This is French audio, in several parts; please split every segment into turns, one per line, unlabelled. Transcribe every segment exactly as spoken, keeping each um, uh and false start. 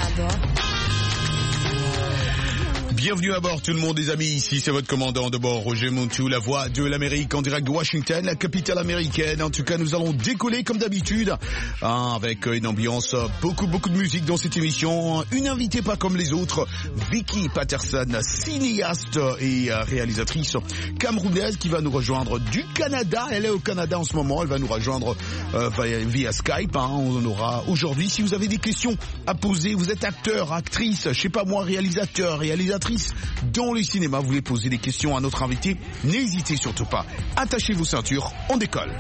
commando.
Bienvenue à bord tout le monde les amis, ici c'est votre commandant de bord Roger Montou, la voix de l'Amérique en direct de Washington, la capitale américaine. En tout cas nous allons décoller comme d'habitude hein, avec une ambiance, beaucoup beaucoup de musique dans cette émission. Une invitée pas comme les autres, Vicky Patterson, cinéaste et réalisatrice camerounaise qui va nous rejoindre du Canada. Elle est au Canada en ce moment, elle va nous rejoindre euh, via, via Skype. Hein. On aura aujourd'hui, si vous avez des questions à poser, vous êtes acteur, actrice, je sais pas moi, réalisateur, réalisatrice dans le cinéma, vous voulez poser des questions à notre invité, n'hésitez surtout pas. Attachez vos ceintures, on décolle.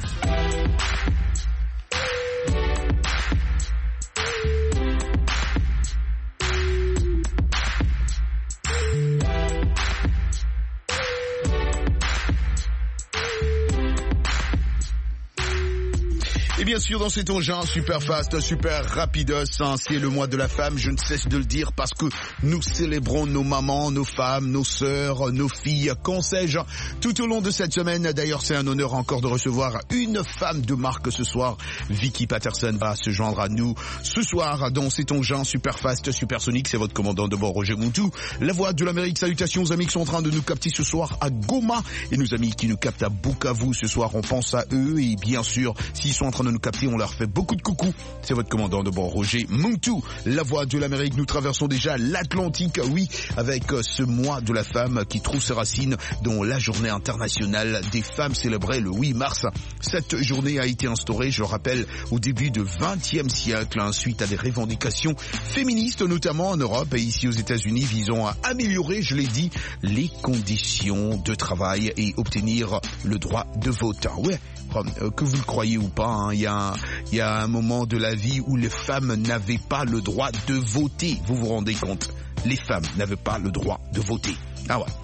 Et bien sûr, dans cet engin super fast, super rapidos, hein, c'est le mois de la femme, je ne cesse de le dire parce que nous célébrons nos mamans, nos femmes, nos sœurs, nos filles, qu'en sais-je, tout au long de cette semaine. D'ailleurs, c'est un honneur encore de recevoir une femme de marque ce soir. Vicky Patterson va se joindre à nous ce soir dans cet engin super fast, supersonique. C'est votre commandant de bord, Roger Montou, la voix de l'Amérique. Salutations aux amis qui sont en train de nous capter ce soir à Goma et nos amis qui nous captent à Bukavu ce soir. On pense à eux et bien sûr, s'ils sont en train de nous capter, on leur fait beaucoup de coucou. C'est votre commandant de bord Roger Montou, la voix de l'Amérique. Nous traversons déjà l'Atlantique, oui, avec ce mois de la femme qui trouve ses racines dans la journée internationale des femmes célébrée le huit mars. Cette journée a été instaurée, je le rappelle, au début du vingtième siècle, hein, suite à des revendications féministes, notamment en Europe et ici aux États-Unis, visant à améliorer, je l'ai dit, les conditions de travail et obtenir le droit de vote. Ouais, que vous le croyez ou pas, hein, il y a un, il y a un moment de la vie où les femmes n'avaient pas le droit de voter. Vous vous rendez compte? Les femmes n'avaient pas le droit de voter. Ah ouais.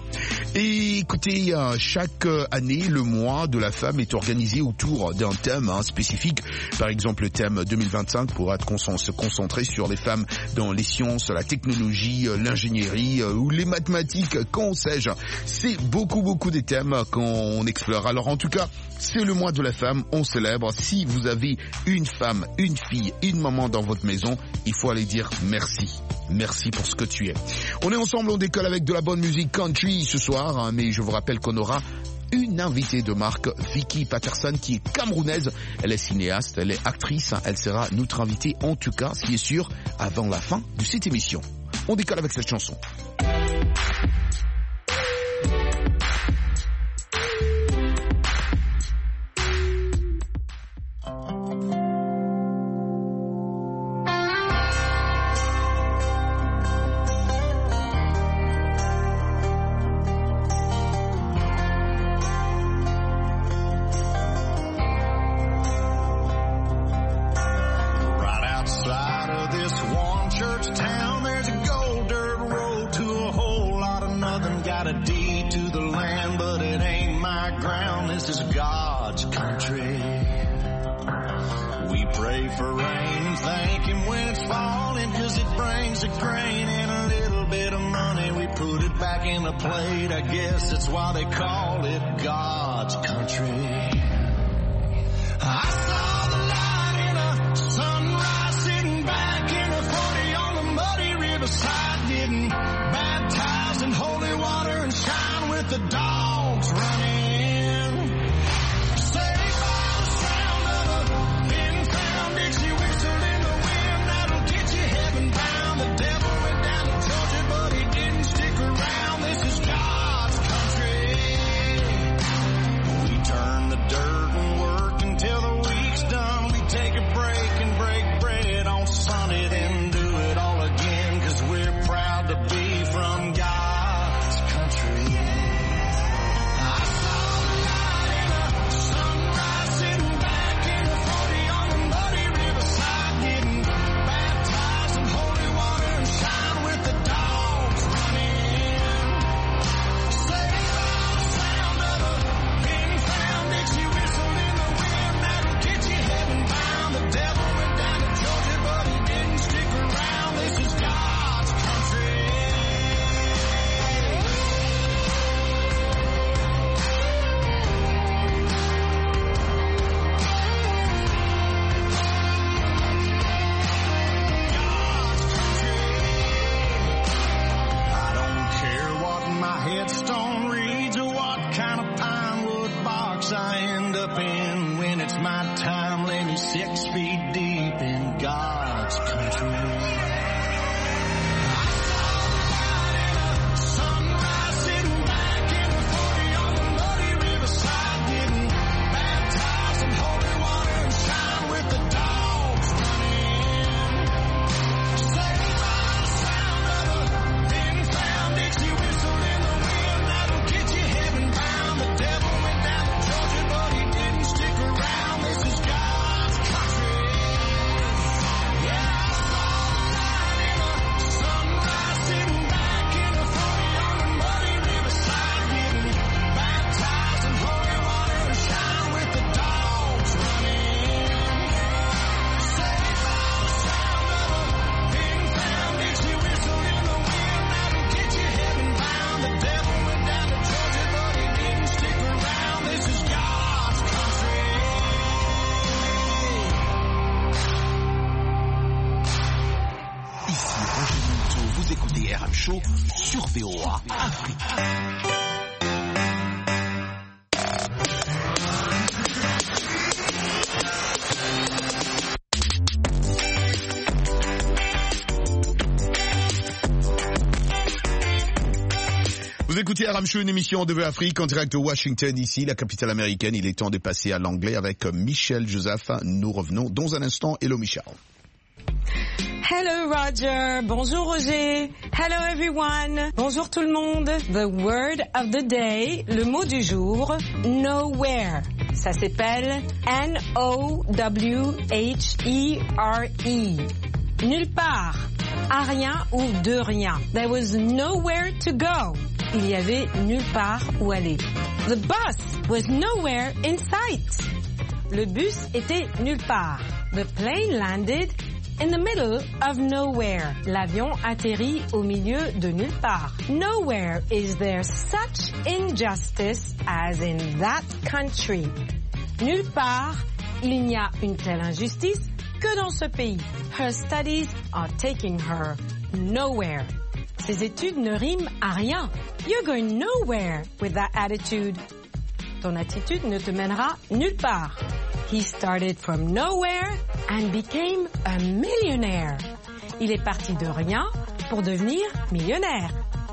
Et écoutez, euh, chaque année, le mois de la femme est organisé autour d'un thème hein, spécifique. Par exemple, le thème deux mille vingt-cinq pourra être con- se concentrer sur les femmes dans les sciences, la technologie, l'ingénierie euh, ou les mathématiques, qu'en sais-je. C'est beaucoup, beaucoup des thèmes qu'on explore. Alors en tout cas, c'est le mois de la femme, on célèbre. Si vous avez une femme, une fille, une maman dans votre maison, il faut aller dire merci. Merci pour ce que tu es. On est ensemble, on décolle avec de la bonne musique country ce soir, hein, mais je vous rappelle qu'on aura une invitée de marque, Vicky Patterson, qui est camerounaise. Elle est cinéaste, elle est actrice, elle sera notre invitée, en tout cas, ce qui est sûr, avant la fin de cette émission. On décolle avec cette chanson.
Played, I guess that's why they call it God's country. I saw the light in a sunrise, sitting back in a forty on the muddy riverside, getting baptized in holy water and shine with the dogs running. Saved by the sound of a thin crown Dixie whistle in the wind that'll get you heaven bound. The devil went down to Georgia, but he didn't stick around. This is God's country. We turn the dirt and work until the week's done. We take a break and break bread on Sunday, then do it all again, 'cause we're proud to be from God's country. country.
Sur V O A Afrique.
Vous écoutez Aram Show, une émission de V O A Afrique en direct de Washington, ici, la capitale américaine. Il est temps de passer à l'anglais avec Michel Joseph. Nous revenons dans un instant. Hello Michel.
Hello Roger, bonjour Roger, hello everyone, bonjour tout le monde. The word of the day, le mot du jour, nowhere. Ça s'appelle N O W H E R E. Nulle part, à rien ou de rien. There was nowhere to go. Il y avait nulle part où aller. The bus was nowhere in sight. Le bus était nulle part. The plane landed in the middle of nowhere. L'avion atterrit au milieu de nulle part. Nowhere is there such injustice as in that country. Nulle part, il n'y a une telle injustice que dans ce pays. Her studies are taking her nowhere. Ses études ne riment à rien. You're going nowhere with that attitude. Ton attitude ne te mènera nulle part. He started from nowhere and became a millionaire. Il est parti de rien pour devenir millionnaire.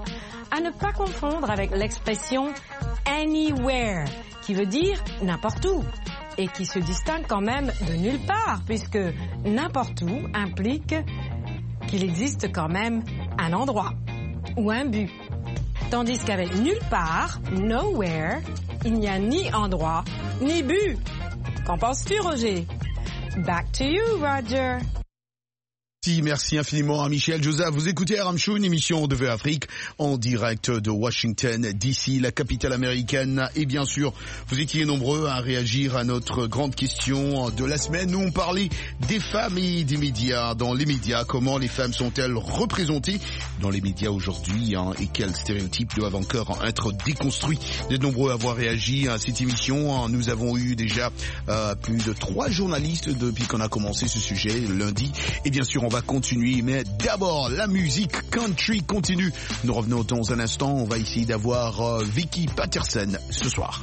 À ne pas confondre avec l'expression anywhere, qui veut dire n'importe où, et qui se distingue quand même de nulle part, puisque n'importe où implique qu'il existe quand même un endroit ou un but. Tandis qu'avec nulle part, nowhere, il n'y a ni endroit, ni but. Qu'en penses-tu, Roger? Back to you, Roger.
Merci, merci infiniment à Michel Joseph. Vous écoutez Aram Show, une émission de V O A Afrique en direct de Washington, D C, la capitale américaine. Et bien sûr, vous étiez nombreux à réagir à notre grande question de la semaine. Nous, on parlait des femmes et des médias. Dans les médias, comment les femmes sont-elles représentées dans les médias aujourd'hui, hein, et quels stéréotypes doivent encore être déconstruits. Vous êtes nombreux à avoir réagi à cette émission. Nous avons eu déjà euh, plus de trois journalistes depuis qu'on a commencé ce sujet lundi. Et bien sûr, on va continuer, mais d'abord, la musique country continue. Nous revenons dans un instant. On va essayer d'avoir euh, Vicky Patterson ce soir.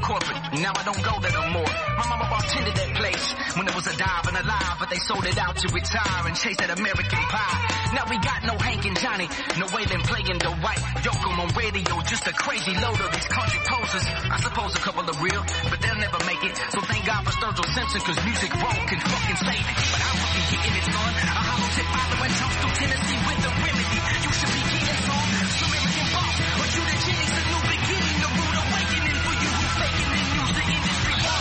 corporate. Now I don't go there no more. My mama bartended that place when it was a dive and alive, but they sold it out to retire and chase that American pie. Now we got no Hank and Johnny, no Waylon playing the white yokel on radio, just a crazy load of these country posers. I suppose a couple are real, but they'll never make it. So thank God for Sturgill Simpson, cause music roll can fucking save it. But I'm fucking getting it, son. A hollow tip following Trumps through Tennessee with the remedy. You should be getting some American boss, but you the Jennings, the new beginning, the rude awakening for you who faking and use the industry war.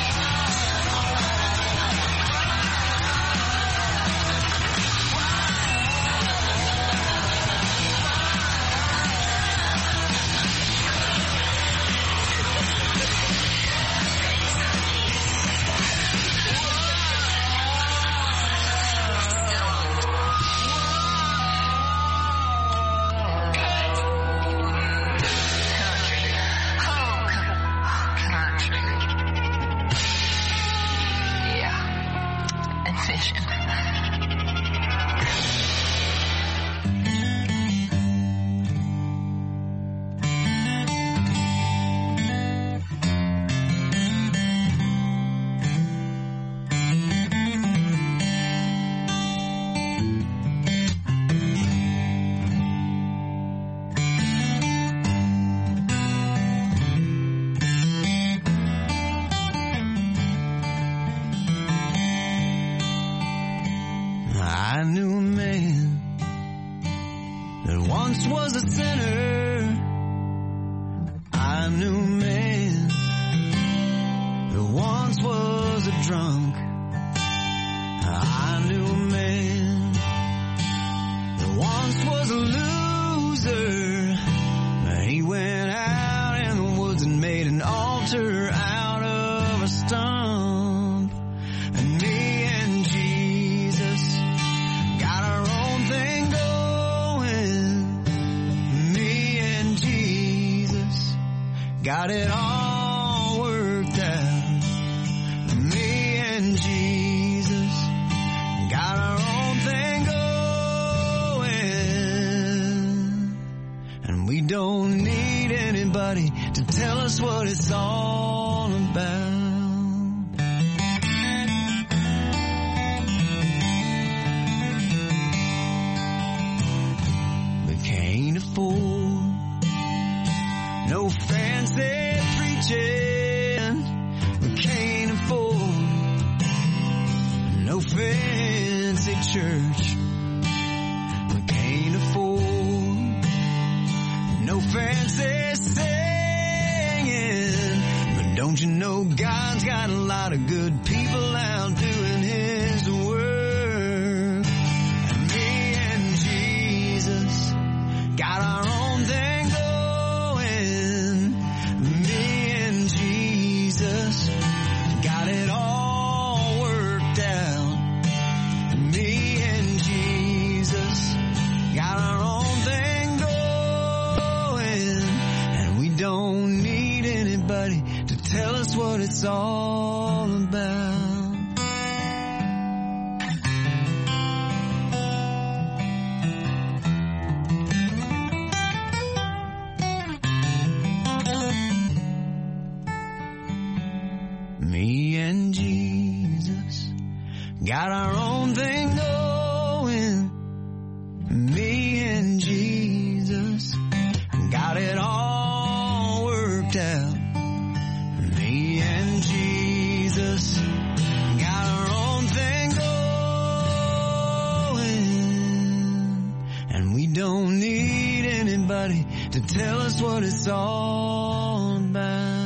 Got it all worked out. Me and Jesus got our own thing going. And we don't need anybody to tell us what it's all about. We can't afford no fancy preaching. We can't afford no fancy church. We can't afford no fancy singing. But don't you know God's got a lot of good people out doing His work. And me and Jesus got our own thing. Got it all worked out. Me and Jesus got our own thing going. And we don't need anybody to tell us what it's all about. Me and Jesus got our own thing going. Me and Jesus got it all worked out. Me and Jesus got our own thing going. And we don't need anybody to tell us what it's all about.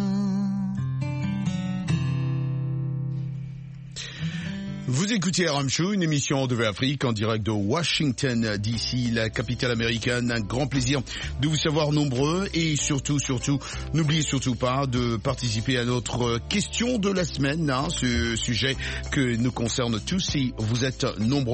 Vous écoutez R M Show, une émission de Afrique en direct de Washington D C, la capitale américaine. Un grand plaisir de vous savoir nombreux et surtout, surtout, n'oubliez surtout pas de participer à notre question de la semaine, hein, ce sujet que nous concerne tous si vous êtes nombreux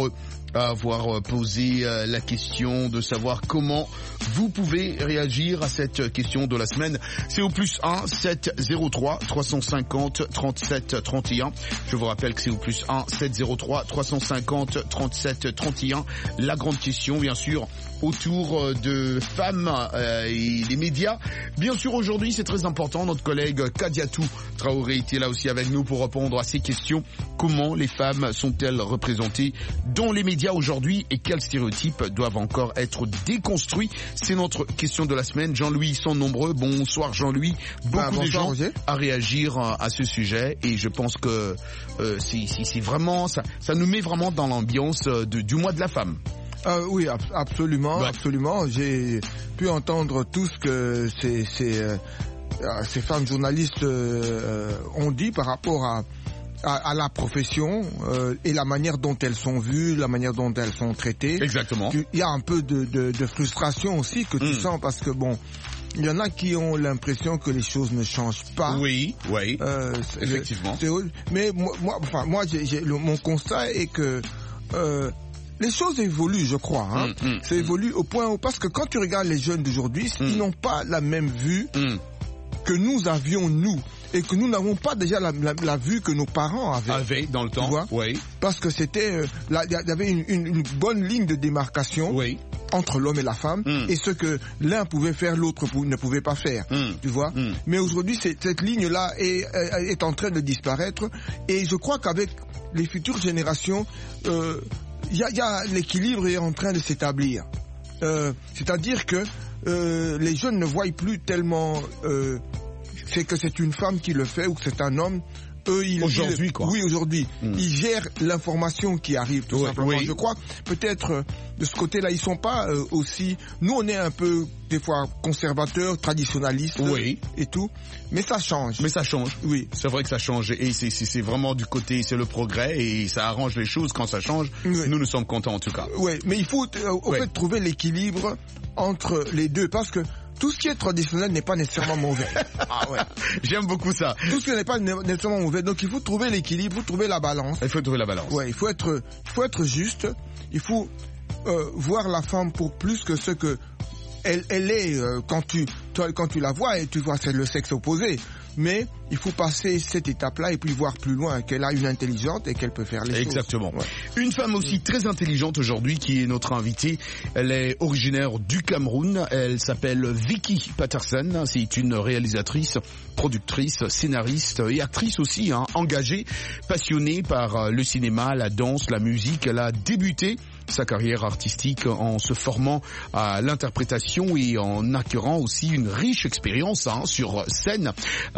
avoir posé la question de savoir comment vous pouvez réagir à cette question de la semaine. C'est au plus un sept zéro trois trois cent cinquante trente-sept trente et un. Je vous rappelle que c'est au plus un sept zéro trois trois cent cinquante trente-sept trente et un. La grande question, bien sûr, autour de femmes euh, et les médias. Bien sûr, aujourd'hui, c'est très important. Notre collègue Kadiatou Traoré était là aussi avec nous pour répondre à ces questions. Comment les femmes sont-elles représentées dans les médias aujourd'hui et quels stéréotypes doivent encore être déconstruits? C'est notre question de la semaine. Jean-Louis, ils sont nombreux. Bonsoir Jean-Louis. Beaucoup bah, bonsoir, de gens Roger. À réagir à ce sujet et je pense que euh, c'est, c'est, c'est vraiment ça, ça nous met vraiment dans l'ambiance de, du mois de la femme.
Euh, oui, ab- absolument, ouais. absolument. J'ai pu entendre tout ce que ces, ces, euh, ces femmes journalistes euh, ont dit par rapport à À, à la profession euh, et la manière dont elles sont vues, la manière dont elles sont traitées.
Exactement.
Il y a un peu de, de, de frustration aussi que tu mmh. sens parce que bon, il y en a qui ont l'impression que les choses ne changent pas.
Oui, oui,
euh,
effectivement.
C'est, mais moi, moi, enfin, moi, j'ai, j'ai, le, mon constat est que euh, les choses évoluent, je crois. Hein. Mmh, mmh, Ça évolue mmh. au point où, parce que quand tu regardes les jeunes d'aujourd'hui, mmh. ils n'ont pas la même vue mmh. que nous avions, nous. Et que nous n'avons pas déjà la, la, la vue que nos parents avaient.
Avaient dans le temps, oui.
Parce que c'était, euh, il y avait une, une, une bonne ligne de démarcation oui. entre l'homme et la femme, mm. et ce que l'un pouvait faire, l'autre ne pouvait pas faire, mm. tu vois. Mm. Mais aujourd'hui, c'est, cette ligne-là est, est en train de disparaître, et je crois qu'avec les futures générations, euh, y a, y a, l'équilibre est en train de s'établir. Euh, c'est-à-dire que euh, les jeunes ne voient plus tellement... Euh, c'est que c'est une femme qui le fait ou que c'est un homme. Eux, ils,
aujourd'hui,
ils,
quoi.
Oui, aujourd'hui. Mmh. Ils gèrent l'information qui arrive, tout oui, simplement. Oui. Je crois, peut-être, euh, de ce côté-là, ils sont pas euh, aussi... Nous, on est un peu, des fois, conservateurs, traditionnalistes oui. et tout. Mais ça change.
Mais ça change.
Oui.
C'est vrai que ça change. Et c'est, c'est, c'est vraiment du côté, c'est le progrès et ça arrange les choses quand ça change. Oui. Nous, nous sommes contents, en tout cas.
Oui, mais il faut, euh, au oui. fait, trouver l'équilibre entre les deux. Parce que tout ce qui est traditionnel n'est pas nécessairement mauvais.
Ah ouais. J'aime beaucoup ça.
Tout ce qui n'est pas nécessairement mauvais. Donc il faut trouver l'équilibre, il faut trouver la balance.
Il faut trouver la balance.
Ouais, il faut être, il faut être juste. Il faut euh, voir la femme pour plus que ce que elle, elle est euh, quand tu, toi, quand tu la vois et tu vois c'est le sexe opposé. Mais il faut passer cette étape-là et puis voir plus loin qu'elle a une intelligence et qu'elle peut faire les
Exactement.
choses.
Exactement. Ouais. Une femme aussi mmh. très intelligente aujourd'hui qui est notre invitée. Elle est originaire du Cameroun. Elle s'appelle Vicky Patterson. C'est une réalisatrice, productrice, scénariste et actrice aussi, hein, engagée, passionnée par le cinéma, la danse, la musique. Elle a débuté sa carrière artistique en se formant à l'interprétation et en acquérant aussi une riche expérience hein, sur scène.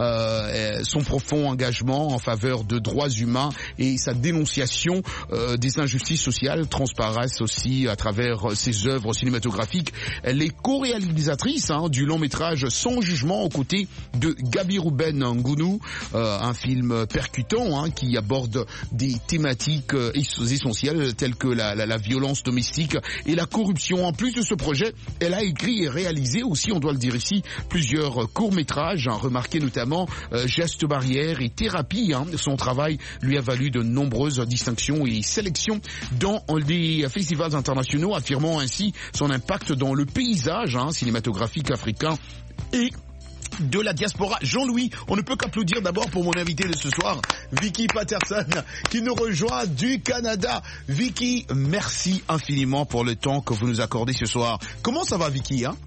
Euh, son profond engagement en faveur de droits humains et sa dénonciation euh, des injustices sociales transparaissent aussi à travers ses œuvres cinématographiques. Elle est co-réalisatrice hein, du long métrage Sans jugement aux côtés de Gabi Rouben Ngounou, euh, un film percutant hein, qui aborde des thématiques euh, essentielles telles que la, la, la violence domestique et la corruption. En plus de ce projet, elle a écrit et réalisé aussi, on doit le dire ici, plusieurs courts-métrages, hein, remarqués notamment euh, Gestes barrières et Thérapie. Hein. Son travail lui a valu de nombreuses distinctions et sélections dans des festivals internationaux, affirmant ainsi son impact dans le paysage hein, cinématographique africain et de la diaspora. Jean-Louis, on ne peut qu'applaudir d'abord pour mon invité de ce soir, Vicky Patterson, qui nous rejoint du Canada. Vicky, merci infiniment pour le temps que vous nous accordez ce soir. Comment ça va, Vicky, hein?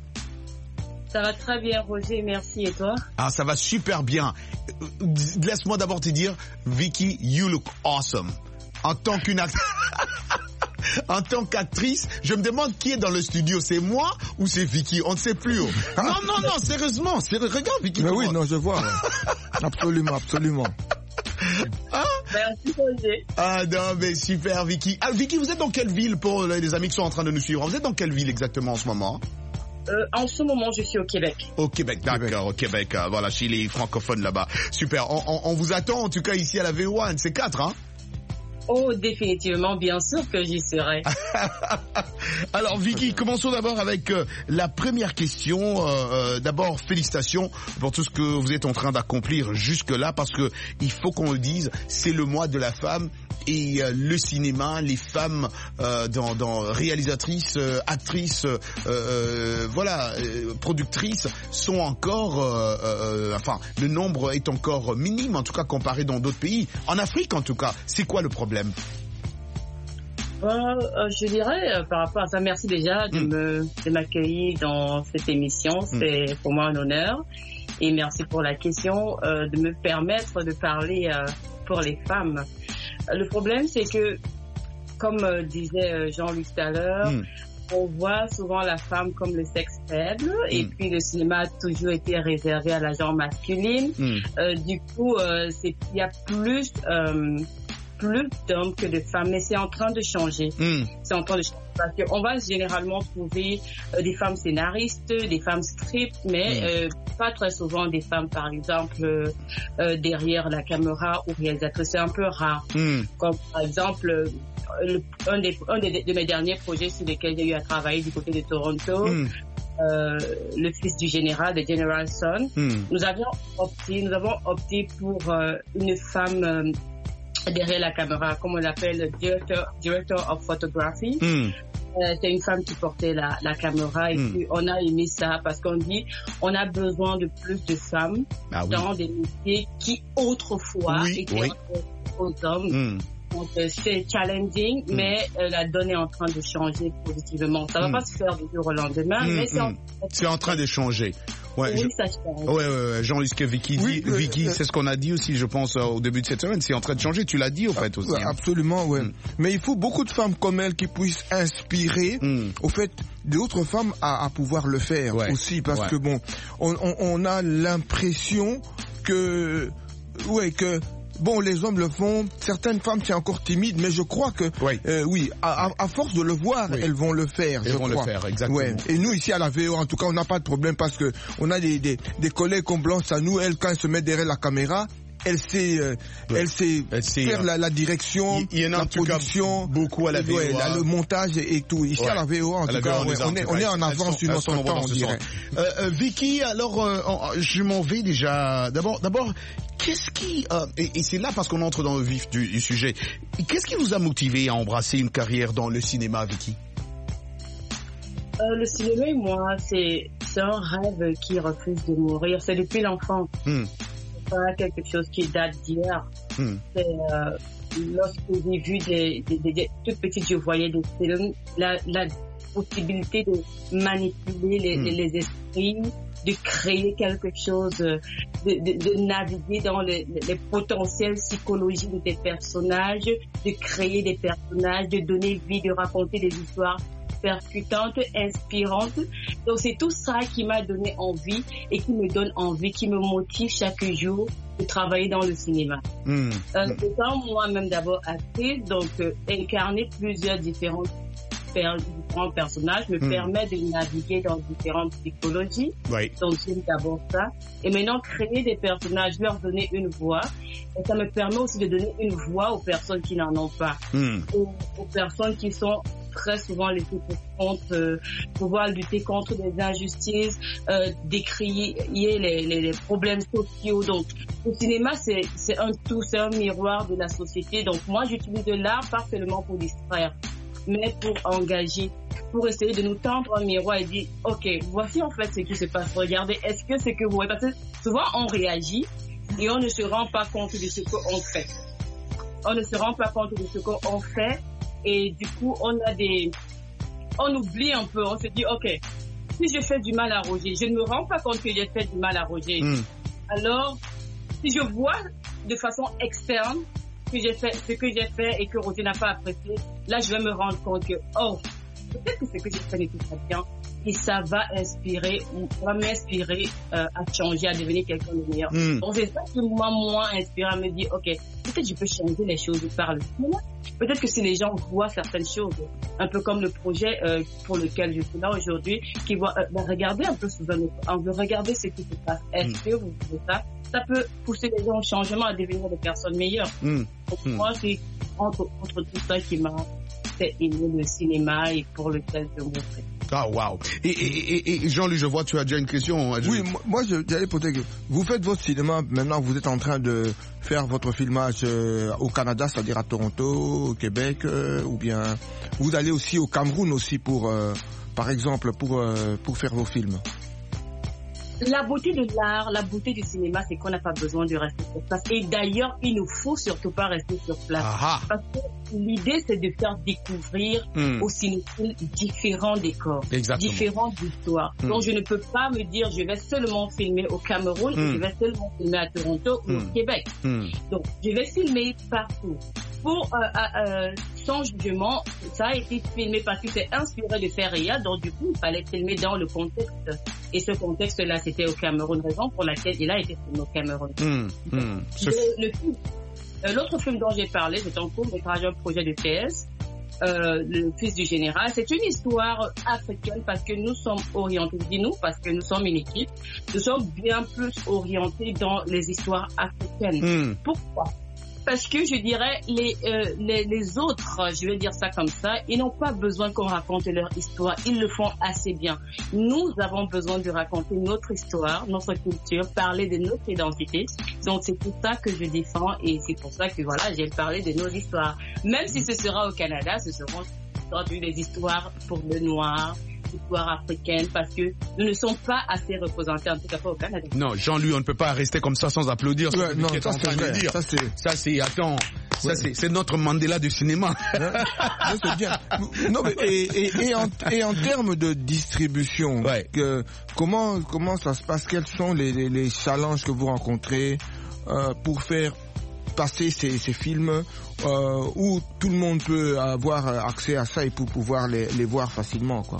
Ça va très bien, Roger, merci. Et toi?
Ah, ça va super bien. Laisse-moi d'abord te dire, Vicky, you look awesome. En tant qu'une actrice... En tant qu'actrice, je me demande qui est dans le studio, c'est moi ou c'est Vicky? On ne sait plus. Oh. Non, non, non, sérieusement, c'est... regarde Vicky.
Mais oui, non, je vois. absolument, absolument.
Hein?
Merci, Roger.
Ah non, mais super, Vicky. Ah, Vicky, vous êtes dans quelle ville pour les amis qui sont en train de nous suivre? Vous êtes dans quelle ville exactement en ce moment?
Euh, en ce moment, je suis au Québec.
Au Québec, d'accord, Québec. Au Québec. Euh, voilà, chez les francophones là-bas. Super. On, on, on vous attend en tout cas ici à la V O un, c'est quatre, hein?
Oh, définitivement, bien sûr que j'y serai.
Alors Vicky, commençons d'abord avec euh, la première question. Euh, euh, d'abord, félicitations pour tout ce que vous êtes en train d'accomplir jusque-là, parce que il faut qu'on le dise, c'est le mois de la femme. Et euh, le cinéma, les femmes euh, dans, dans réalisatrices, euh, actrices, euh, euh, voilà, euh, productrices sont encore, euh, euh, enfin, le nombre est encore minime, en tout cas comparé dans d'autres pays. En Afrique, en tout cas, c'est quoi le problème?
Euh, euh, je dirais, euh, par rapport à ça, merci déjà de
mm.
me de m'accueillir dans cette émission. Mm. C'est pour moi un honneur. Et merci pour la question, euh, de me permettre de parler euh, pour les femmes. Le problème, c'est que, comme euh, disait Jean-Luc tout à l'heure, mm. on voit souvent la femme comme le sexe faible, mm. et puis le cinéma a toujours été réservé à la genre masculine. Mm. Euh, du coup, euh, c'est il y a plus euh, plus d'hommes que de femmes, mais c'est en train de changer. Mm. C'est en train de changer. Parce qu'on va généralement trouver euh, des femmes scénaristes, des femmes script, mais mmh. euh, pas très souvent des femmes, par exemple, euh, euh, derrière la caméra ou réalisatrice. C'est un peu rare. Mmh. Comme par exemple, euh, le, un, des, un des, de mes derniers projets sur lesquels j'ai eu à travailler du côté de Toronto, mmh. euh, le fils du général, de General Son, mmh. nous avions opté, nous avons opté pour euh, une femme euh, derrière la caméra, comme on l'appelle, director, director of photography. Mm. Euh, c'est une femme qui portait la, la caméra et mm. puis on a aimé ça parce qu'on dit on a besoin de plus de femmes ah, dans oui. des métiers qui autrefois oui, étaient oui. aux hommes. Mm. Donc euh, c'est challenging, mm. mais euh, la donne est en train de changer positivement. Ça va mm. pas se faire du jour au lendemain, mm. mais c'est, mm. en...
c'est en train de changer. Ouais,
oui,
je...
ça change.
Ouais, ouais, Jean-Luc, Vicky, oui, dit, euh, Vicky, euh, c'est ce qu'on a dit aussi, je pense, au début de cette semaine. C'est en train de changer. Tu l'as dit, au fait, aussi. Hein.
Absolument, ouais. Mm. Mais il faut beaucoup de femmes comme elle qui puissent inspirer, mm. au fait, d'autres femmes à, à pouvoir le faire ouais. aussi, parce ouais. que bon, on, on, on a l'impression que, ouais, que. Bon, les hommes le font. Certaines femmes, c'est encore timide, mais je crois que, oui, euh, oui à, à force de le voir, oui. elles vont le faire.
Elles
je
vont
crois.
le faire, exactement. Ouais.
Et nous, ici à la V O, en tout cas, on n'a pas de problème parce que on a des, des, des collègues qu'on blanche à nous. Elle, quand elle se met derrière la caméra, elle sait, euh, ouais. elle sait elle faire euh, la, la direction,
il y en a
la production,
beaucoup à la V O,
ouais, la, le montage et, et tout. Ici ouais. à la V O, en tout cas, ouais, on, est, on est en avance sur notre temps, on dirait.
Euh, euh, Vicky, alors, euh, je m'en vais déjà. D'abord, d'abord, qu'est-ce qui, euh, et, et c'est là parce qu'on entre dans le vif du, du sujet. Qu'est-ce qui vous a motivé à embrasser une carrière dans le cinéma, Vicky?
Euh, le cinéma, moi, c'est, c'est un rêve qui refuse de mourir. C'est depuis l'enfance. Hmm. Pas quelque chose qui date d'hier. Hmm. C'est, euh, lorsque j'ai vu des, des, des, des toutes petites, je voyais des films, la, la possibilité de manipuler les, hmm. les, les esprits, de créer quelque chose, de, de, de naviguer dans les, les potentiels psychologiques de tes personnages, de créer des personnages, de donner vie, de raconter des histoires percutante, inspirante. Donc c'est tout ça qui m'a donné envie et qui me donne envie, qui me motive chaque jour de travailler dans le cinéma. Mmh. Euh, étant moi-même d'abord actrice, donc euh, incarner plusieurs différents, per, différents personnages me mmh. permet de naviguer dans différentes psychologies. Oui. Donc j'aime d'abord ça. Et maintenant créer des personnages, leur donner une voix. Et ça me permet aussi de donner une voix aux personnes qui n'en ont pas. Mmh. Aux, aux personnes qui sont très souvent les contre, euh, pouvoir lutter contre des injustices, euh, décrier les, les, les problèmes sociaux. Donc, le cinéma, c'est, c'est un tout, c'est un miroir de la société. Donc, moi, j'utilise de l'art pas seulement pour distraire, mais pour engager, pour essayer de nous tendre un miroir et dire, OK, voici en fait ce qui se passe. Regardez, est-ce que c'est que vous voyez? Parce que souvent, on réagit et on ne se rend pas compte de ce qu'on fait. On ne se rend pas compte de ce qu'on fait. Et du coup, on a des, on oublie un peu, on se dit, OK, si je fais du mal à Roger, je ne me rends pas compte que j'ai fait du mal à Roger. Mm. Alors, si je vois de façon externe que j'ai fait, ce que j'ai fait et que Roger n'a pas apprécié, là, je vais me rendre compte que, oh, peut-être que ce que j'ai fait n'est pas bien. Et ça va inspirer, va m'inspirer euh, à changer, à devenir quelqu'un de meilleur. Mm. Donc c'est ça qui m'a moins inspiré à me dire, OK, peut-être je peux changer les choses par le cinéma. Peut-être que si les gens voient certaines choses, un peu comme le projet euh, pour lequel je suis là aujourd'hui, qui voient, euh, bah, regardez un peu sous un autre angle, regardez ce qui se passe. Est-ce mm. que vous voulez ça? Ça peut pousser les gens au changement, à devenir des personnes meilleures. Mm. Donc mm. moi, c'est entre, entre tout ça qui m'a fait aimer le cinéma et pour lequel je montrais.
Ah, waouh. Et, et, et, et Jean-Luc, je vois, tu as déjà une question.
Oui, moi, j'allais poser que vous faites votre cinéma, maintenant vous êtes en train de faire votre filmage euh, au Canada, c'est-à-dire à Toronto, au Québec, euh, ou bien vous allez aussi au Cameroun aussi pour, euh, par exemple, pour, euh, pour faire vos films.
La beauté de l'art, la beauté du cinéma, c'est qu'on n'a pas besoin de rester sur place. Et d'ailleurs, il ne faut surtout pas rester sur place. Aha. Parce que l'idée, c'est de faire découvrir mm. aux cinéphiles différents décors,
Exactement.
différentes histoires. Mm. Donc, je ne peux pas me dire, je vais seulement filmer au Cameroun, mm. ou je vais seulement filmer à Toronto ou mm. au Québec. Mm. Donc, je vais filmer partout. Pour euh, euh, son jugement, ça a été filmé parce que c'est inspiré de faits réels, donc du coup, il fallait filmer dans le contexte. Et ce contexte-là, c'était au Cameroun, raison pour laquelle il a été filmé au Cameroun. Mmh, mmh. Le, le film, euh, l'autre film dont j'ai parlé, c'est en cours métrage, un projet de thèse, euh, Le Fils du Général. C'est une histoire africaine parce que nous sommes orientés, je dis nous, parce que nous sommes une équipe, nous sommes bien plus orientés dans les histoires africaines. Mmh. Pourquoi ? Parce que je dirais, les, euh, les, les autres, je vais dire ça comme ça, ils n'ont pas besoin qu'on raconte leur histoire. Ils le font assez bien. Nous avons besoin de raconter notre histoire, notre culture, parler de notre identité. Donc, c'est pour ça que je défends et c'est pour ça que, voilà, j'ai parlé de nos histoires. Même si ce sera au Canada, ce seront des histoires pour le noir, histoire africaine, parce que nous ne sommes pas assez représentés, en tout cas pas au Canada.
Non, Jean-Louis, on ne peut pas rester comme ça sans applaudir.
Ouais, non, ça c'est vrai.
Dire. Ça c'est, ça c'est, attends, ouais. ça c'est, c'est notre Mandela du cinéma.
Ouais, c'est bien. Non, mais et, et, et, en, et en termes de distribution,
ouais.
que, comment comment ça se passe? Quels sont les, les, les challenges que vous rencontrez euh, pour faire passer ces, ces films euh, où tout le monde peut avoir accès à ça et pour pouvoir les, les voir facilement, quoi?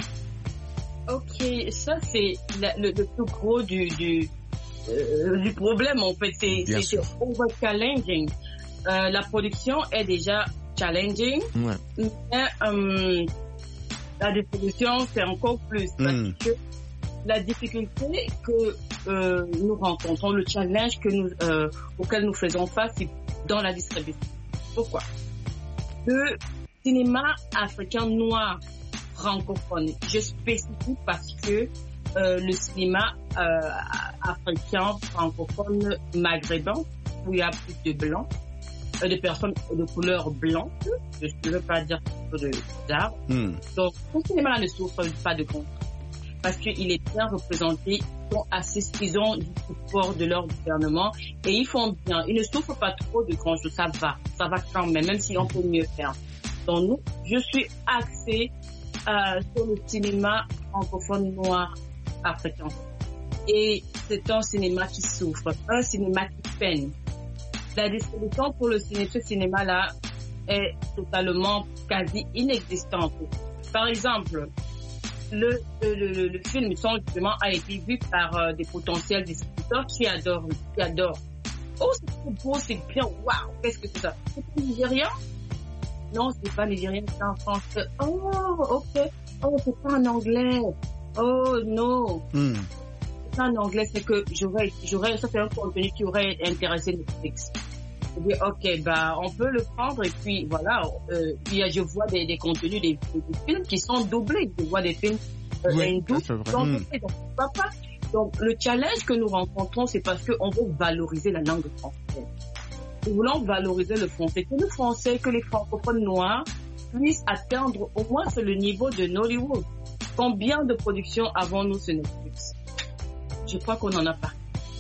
Ok, ça c'est la, le, le plus gros du du, euh, du problème en fait, c'est, c'est, c'est over challenging. Euh, la production est déjà challenging,
ouais.
mais euh, la distribution c'est encore plus parce mm. que la difficulté que euh, nous rencontrons, le challenge que nous euh, auquel nous faisons face, c'est dans la distribution. Pourquoi? Le cinéma africain noir francophone. Je spécifie parce que euh, le cinéma euh, africain francophone maghrébin, où il y a plus de blancs, euh, de personnes de couleur blanche, je ne veux pas dire de d'art. Mm. Donc, ce cinéma-là ne souffre pas de contrat parce qu'il est bien représenté, ils sont assez, ils ont du support de leur gouvernement et ils font bien. Ils ne souffrent pas trop de grand chose, ça va, ça va quand même, même si on peut mieux faire. Donc, nous, je suis axée Euh, sur le cinéma francophone noir africain. Et c'est un cinéma qui souffre, un cinéma qui peine. La distribution pour le cinéma, ce cinéma-là est totalement quasi inexistante. Par exemple, le, le, le, le film, son justement, a été vu par euh, des potentiels distributeurs qui adorent, qui adorent. Oh, c'est trop beau, c'est bien, waouh, qu'est-ce que c'est ça? C'est nigérien? Non, c'est pas nigérien, c'est en français. Oh, ok. Oh, c'est pas en anglais. Oh, non. Mm. C'est pas en anglais, c'est que j'aurais, j'aurais, ça c'est un contenu qui aurait intéressé Netflix. Je dis, ok, bah, on peut le prendre et puis, voilà, euh, puis je vois des, des contenus, des, des films qui sont doublés. Je vois des films, euh,
oui,
hindous qui sont doublés. Donc, pourquoi pas? Donc, le challenge que nous rencontrons, c'est parce qu'on veut valoriser la langue française. Nous voulons valoriser le français, que le français, que les francophones noirs puissent atteindre au moins sur le niveau de Nollywood. Combien de productions avons-nous sur Netflix? Je crois qu'on n'en a pas.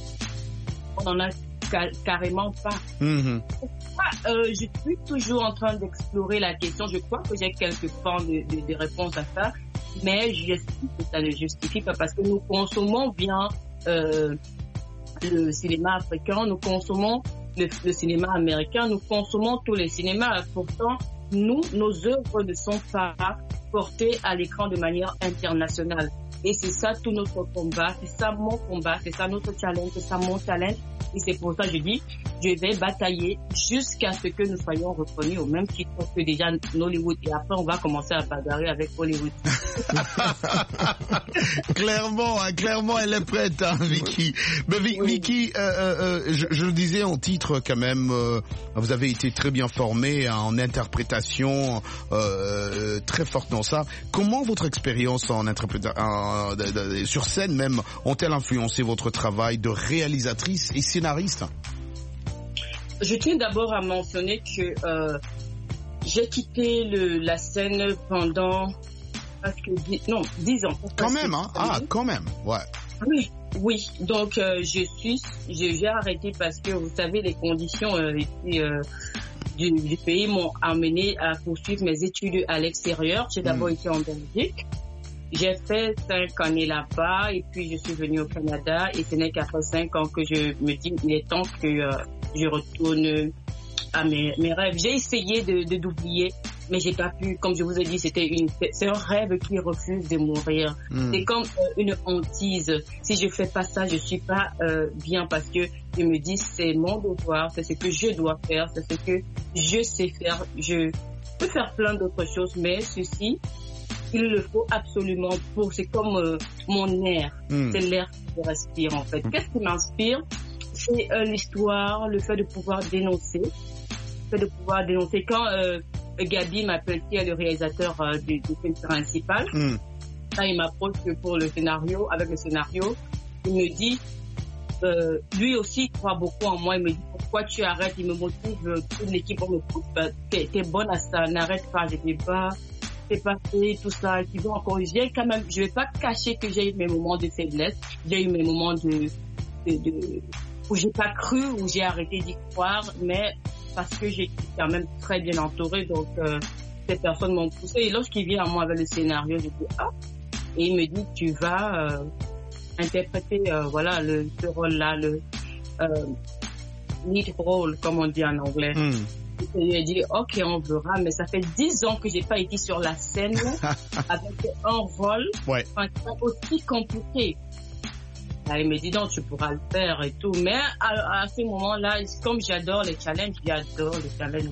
On n'en a car- carrément pas. Mm-hmm. Pourquoi, euh, je suis toujours en train d'explorer la question. Je crois que j'ai quelques points de, de, de réponse à ça, mais j'estime que ça ne justifie pas parce que nous consommons bien euh, le cinéma africain, nous consommons Le, le cinéma américain, nous consommons tous les cinémas. Pourtant, nous, nos œuvres ne sont pas portées à l'écran de manière internationale. Et c'est ça tout notre combat, c'est ça mon combat, c'est ça notre challenge, c'est ça mon challenge. Et c'est pour ça que je dis, je vais batailler jusqu'à ce que nous soyons reconnus au même titre que déjà Nollywood. Et après, on va commencer à bagarrer avec Hollywood.
Clairement, hein, clairement, elle est prête, hein, Vicky. Mais oui. Vicky, euh, euh, je, je le disais en titre quand même, euh, vous avez été très bien formée hein, en interprétation, euh, très forte dans ça. Comment votre expérience en interprétation, sur scène même, ont-elles influencé votre travail de réalisatrice et scénariste?
Je tiens d'abord à mentionner que euh, j'ai quitté le, la scène pendant presque dix, non, dix ans.
Quand même, hein? Ah, quand même, ouais.
Oui, oui. Donc, euh, je suis, j'ai arrêté parce que, vous savez, les conditions euh, ici, euh, du, du pays m'ont amené à poursuivre mes études à l'extérieur. J'ai d'abord mmh. été en Belgique. J'ai fait cinq années là-bas et puis je suis venue au Canada et ce n'est qu'après cinq ans que je me dis il est temps que euh, je retourne à mes, mes rêves. J'ai essayé de, de d'oublier, mais j'ai pas pu. Comme je vous ai dit, c'était une, c'est un rêve qui refuse de mourir. Mm. C'est comme euh, une hantise. Si je fais pas ça, je suis pas euh, bien parce que je me dis c'est mon devoir, c'est ce que je dois faire, c'est ce que je sais faire. Je peux faire plein d'autres choses, mais ceci il le faut absolument pour, c'est comme euh, mon air, mm. c'est l'air que je respire en fait. Qu'est-ce qui m'inspire? C'est euh, l'histoire, le fait de pouvoir dénoncer, le fait de pouvoir dénoncer. Quand euh, Gabi m'appelle, qui est le réalisateur euh, du, du film principal, mm. là il m'approche pour le scénario, avec le scénario, il me dit, euh, lui aussi croit beaucoup en moi, il me dit pourquoi tu arrêtes, il me motive, toute l'équipe me pousse, t'es, t'es bonne à ça, n'arrête pas, je dis pas. C'est passé, tout ça, qui vont encore, j'ai quand même, je vais pas cacher que j'ai eu mes moments de faiblesse, j'ai eu mes moments de, de, de où j'ai pas cru, où j'ai arrêté d'y croire, mais parce que j'ai quand même très bien entouré, donc, euh, ces personnes m'ont poussé, et lorsqu'il vient à moi avec le scénario, je dis, ah, et il me dit, tu vas, euh, interpréter, euh, voilà, le, ce rôle-là, le, euh, lead role, comme on dit en anglais. Mm. Et il a dit, ok, on verra, mais ça fait dix ans que j'ai pas été sur la scène avec un rôle ouais. aussi compliqué. Là, il me dit, non, tu pourras le faire et tout. Mais à, à ce moment-là, comme j'adore les challenges, j'adore les challenges.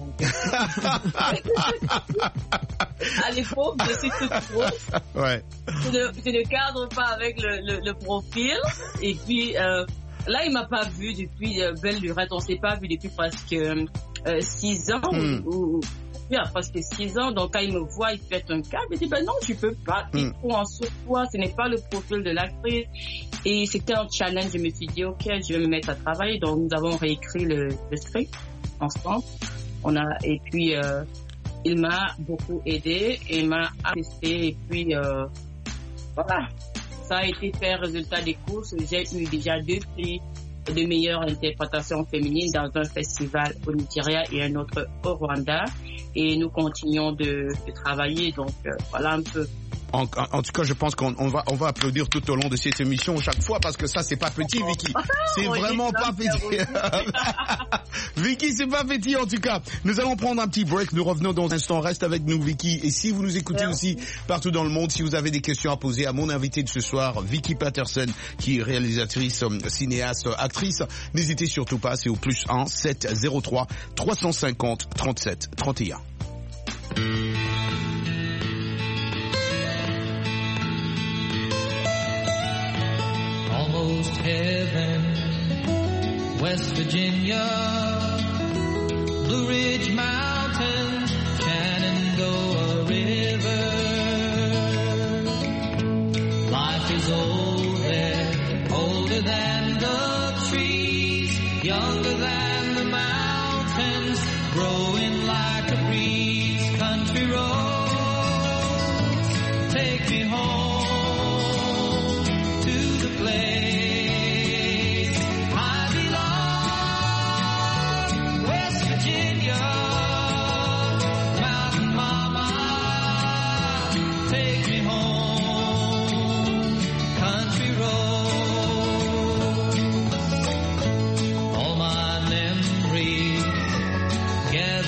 À l'époque, je suis toute grosse. Ouais. Je, ne, je ne cadre pas avec le, le, le profil. Et puis, euh, là, il m'a pas vu depuis euh, Belle Lurette. On s'est pas vu depuis presque euh, six ans. Mm. Ou, ou bien presque six ans. Donc, quand il me voit, il fait un câble. Il dit, ben non, tu peux pas. Tu mm. prends en sur toi. Ce n'est pas le profil de l'actrice. Et c'était un challenge. Je me suis dit, ok, je vais me mettre à travailler. Donc, nous avons réécrit le, le script ensemble. On a, et puis, euh, il m'a beaucoup aidé et m'a assisté. Et puis, euh, voilà. Ça a été fait résultat des courses. J'ai eu déjà deux prix de meilleure interprétation féminine dans un festival au Nigeria et un autre au Rwanda. Et nous continuons de, de travailler. Donc, euh, voilà un peu.
En, en, en tout cas, je pense qu'on on va, on va applaudir tout au long de cette émission chaque fois parce que ça, c'est pas petit, Vicky. C'est oui, vraiment pas petit. Vicky, c'est pas petit en tout cas. Nous allons prendre un petit break. Nous revenons dans un instant. Reste avec nous, Vicky. Et si vous nous écoutez Merci. aussi partout dans le monde, si vous avez des questions à poser à mon invité de ce soir, Vicky Patterson, qui est réalisatrice, cinéaste, actrice, n'hésitez surtout pas. C'est au plus un sept zéro trois trois cent cinquante trente-sept trente et un.
Almost heaven, West Virginia, Blue Ridge Mountains, Shenandoah River. Life is old there, older than the trees, younger than the mountains, growing like a breeze. Country roads, take me home.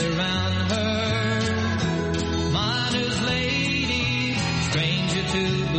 To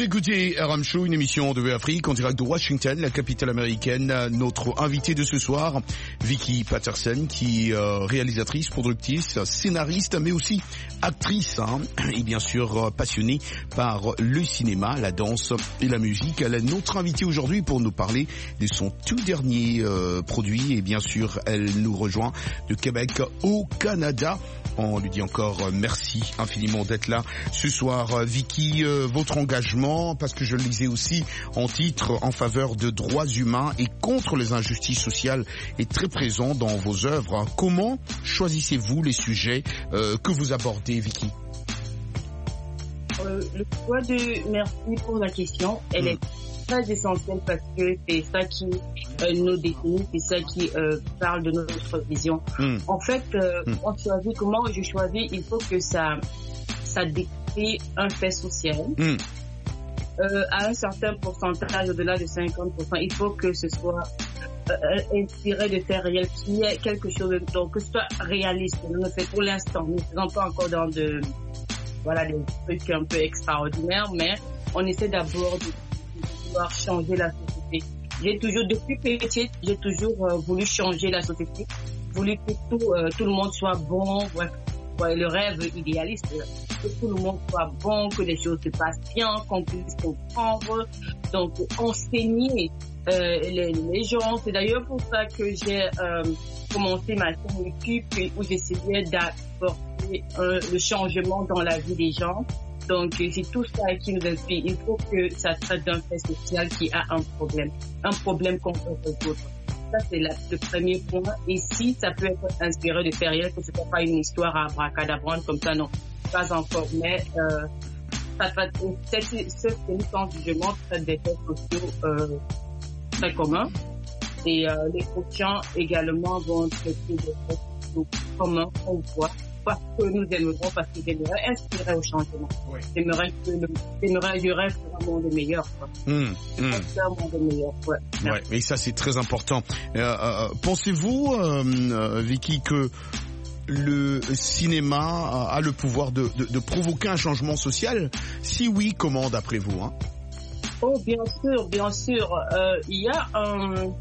Vous écoutez R M Show, une émission de V Afrique en direct de Washington, la capitale américaine. Notre invitée de ce soir, Vicky Patterson, qui est euh, réalisatrice, productrice, scénariste, mais aussi actrice, hein, et bien sûr euh, passionnée par le cinéma, la danse et la musique. Elle est notre invitée aujourd'hui pour nous parler de son tout dernier euh, produit, et bien sûr, elle nous rejoint de Québec au Canada. On lui dit encore merci infiniment d'être là ce soir. Vicky, euh, votre engagement, parce que je le lisais aussi en titre, en faveur de droits humains et contre les injustices sociales est très présent dans vos œuvres. Comment choisissez-vous les sujets euh, que vous abordez, Vicky?
euh, Le choix de... Merci pour la question. Elle mmh. est très essentielle parce que c'est ça qui euh, nous définit, c'est ça qui euh, parle de notre vision. Mm. En fait, euh, mm. on choisit comment je choisis, il faut que ça, ça décrit un fait social. Mm. Euh, à un certain pourcentage, au-delà de cinquante pour cent, il faut que ce soit euh, inspiré de faits réels, qu'il y ait quelque chose de donc que ce soit réaliste. Nous fait pour l'instant, nous ne faisons pas encore dans de voilà des trucs un peu extraordinaires, mais on essaie d'abord de pouvoir changer la société. J'ai toujours, depuis petite, j'ai toujours euh, voulu changer la société, voulu que tout, euh, tout le monde soit bon, ouais, ouais, le rêve idéaliste, que tout le monde soit bon, que les choses se passent bien, qu'on puisse comprendre, donc enseigner euh, les, les gens. C'est d'ailleurs pour ça que j'ai euh, commencé ma chaîne YouTube où j'essayais d'apporter euh, le changement dans la vie des gens. Donc, c'est tout ça qui nous inspire. Il faut que ça traite d'un fait social qui a un problème. Un problème qu'on peut résoudre. Ça, c'est la, le premier point. Et si ça peut être inspiré de faits réels, que ce soit pas une histoire à abracadabrante comme ça, non. Pas encore. Mais, euh, ça traite, cette, ce film sans jugement traite des faits sociaux, euh, très communs. Et, euh, les conscients également vont traiter des faits sociaux communs qu'on voit. Parce que nous aimerons, parce que j'aimerais inspirer au changement. Oui. J'aimerais que le, j'aimerais, je rêve un monde meilleur, quoi. Mmh, mmh. Un monde meilleur, ouais.
Ouais, et ça, c'est très important. Euh, euh, pensez-vous, euh, Vicky, que le cinéma a le pouvoir de, de, de provoquer un changement social? Si oui, comment, d'après vous, hein?
Oh, bien sûr, bien sûr. Euh, il y a un,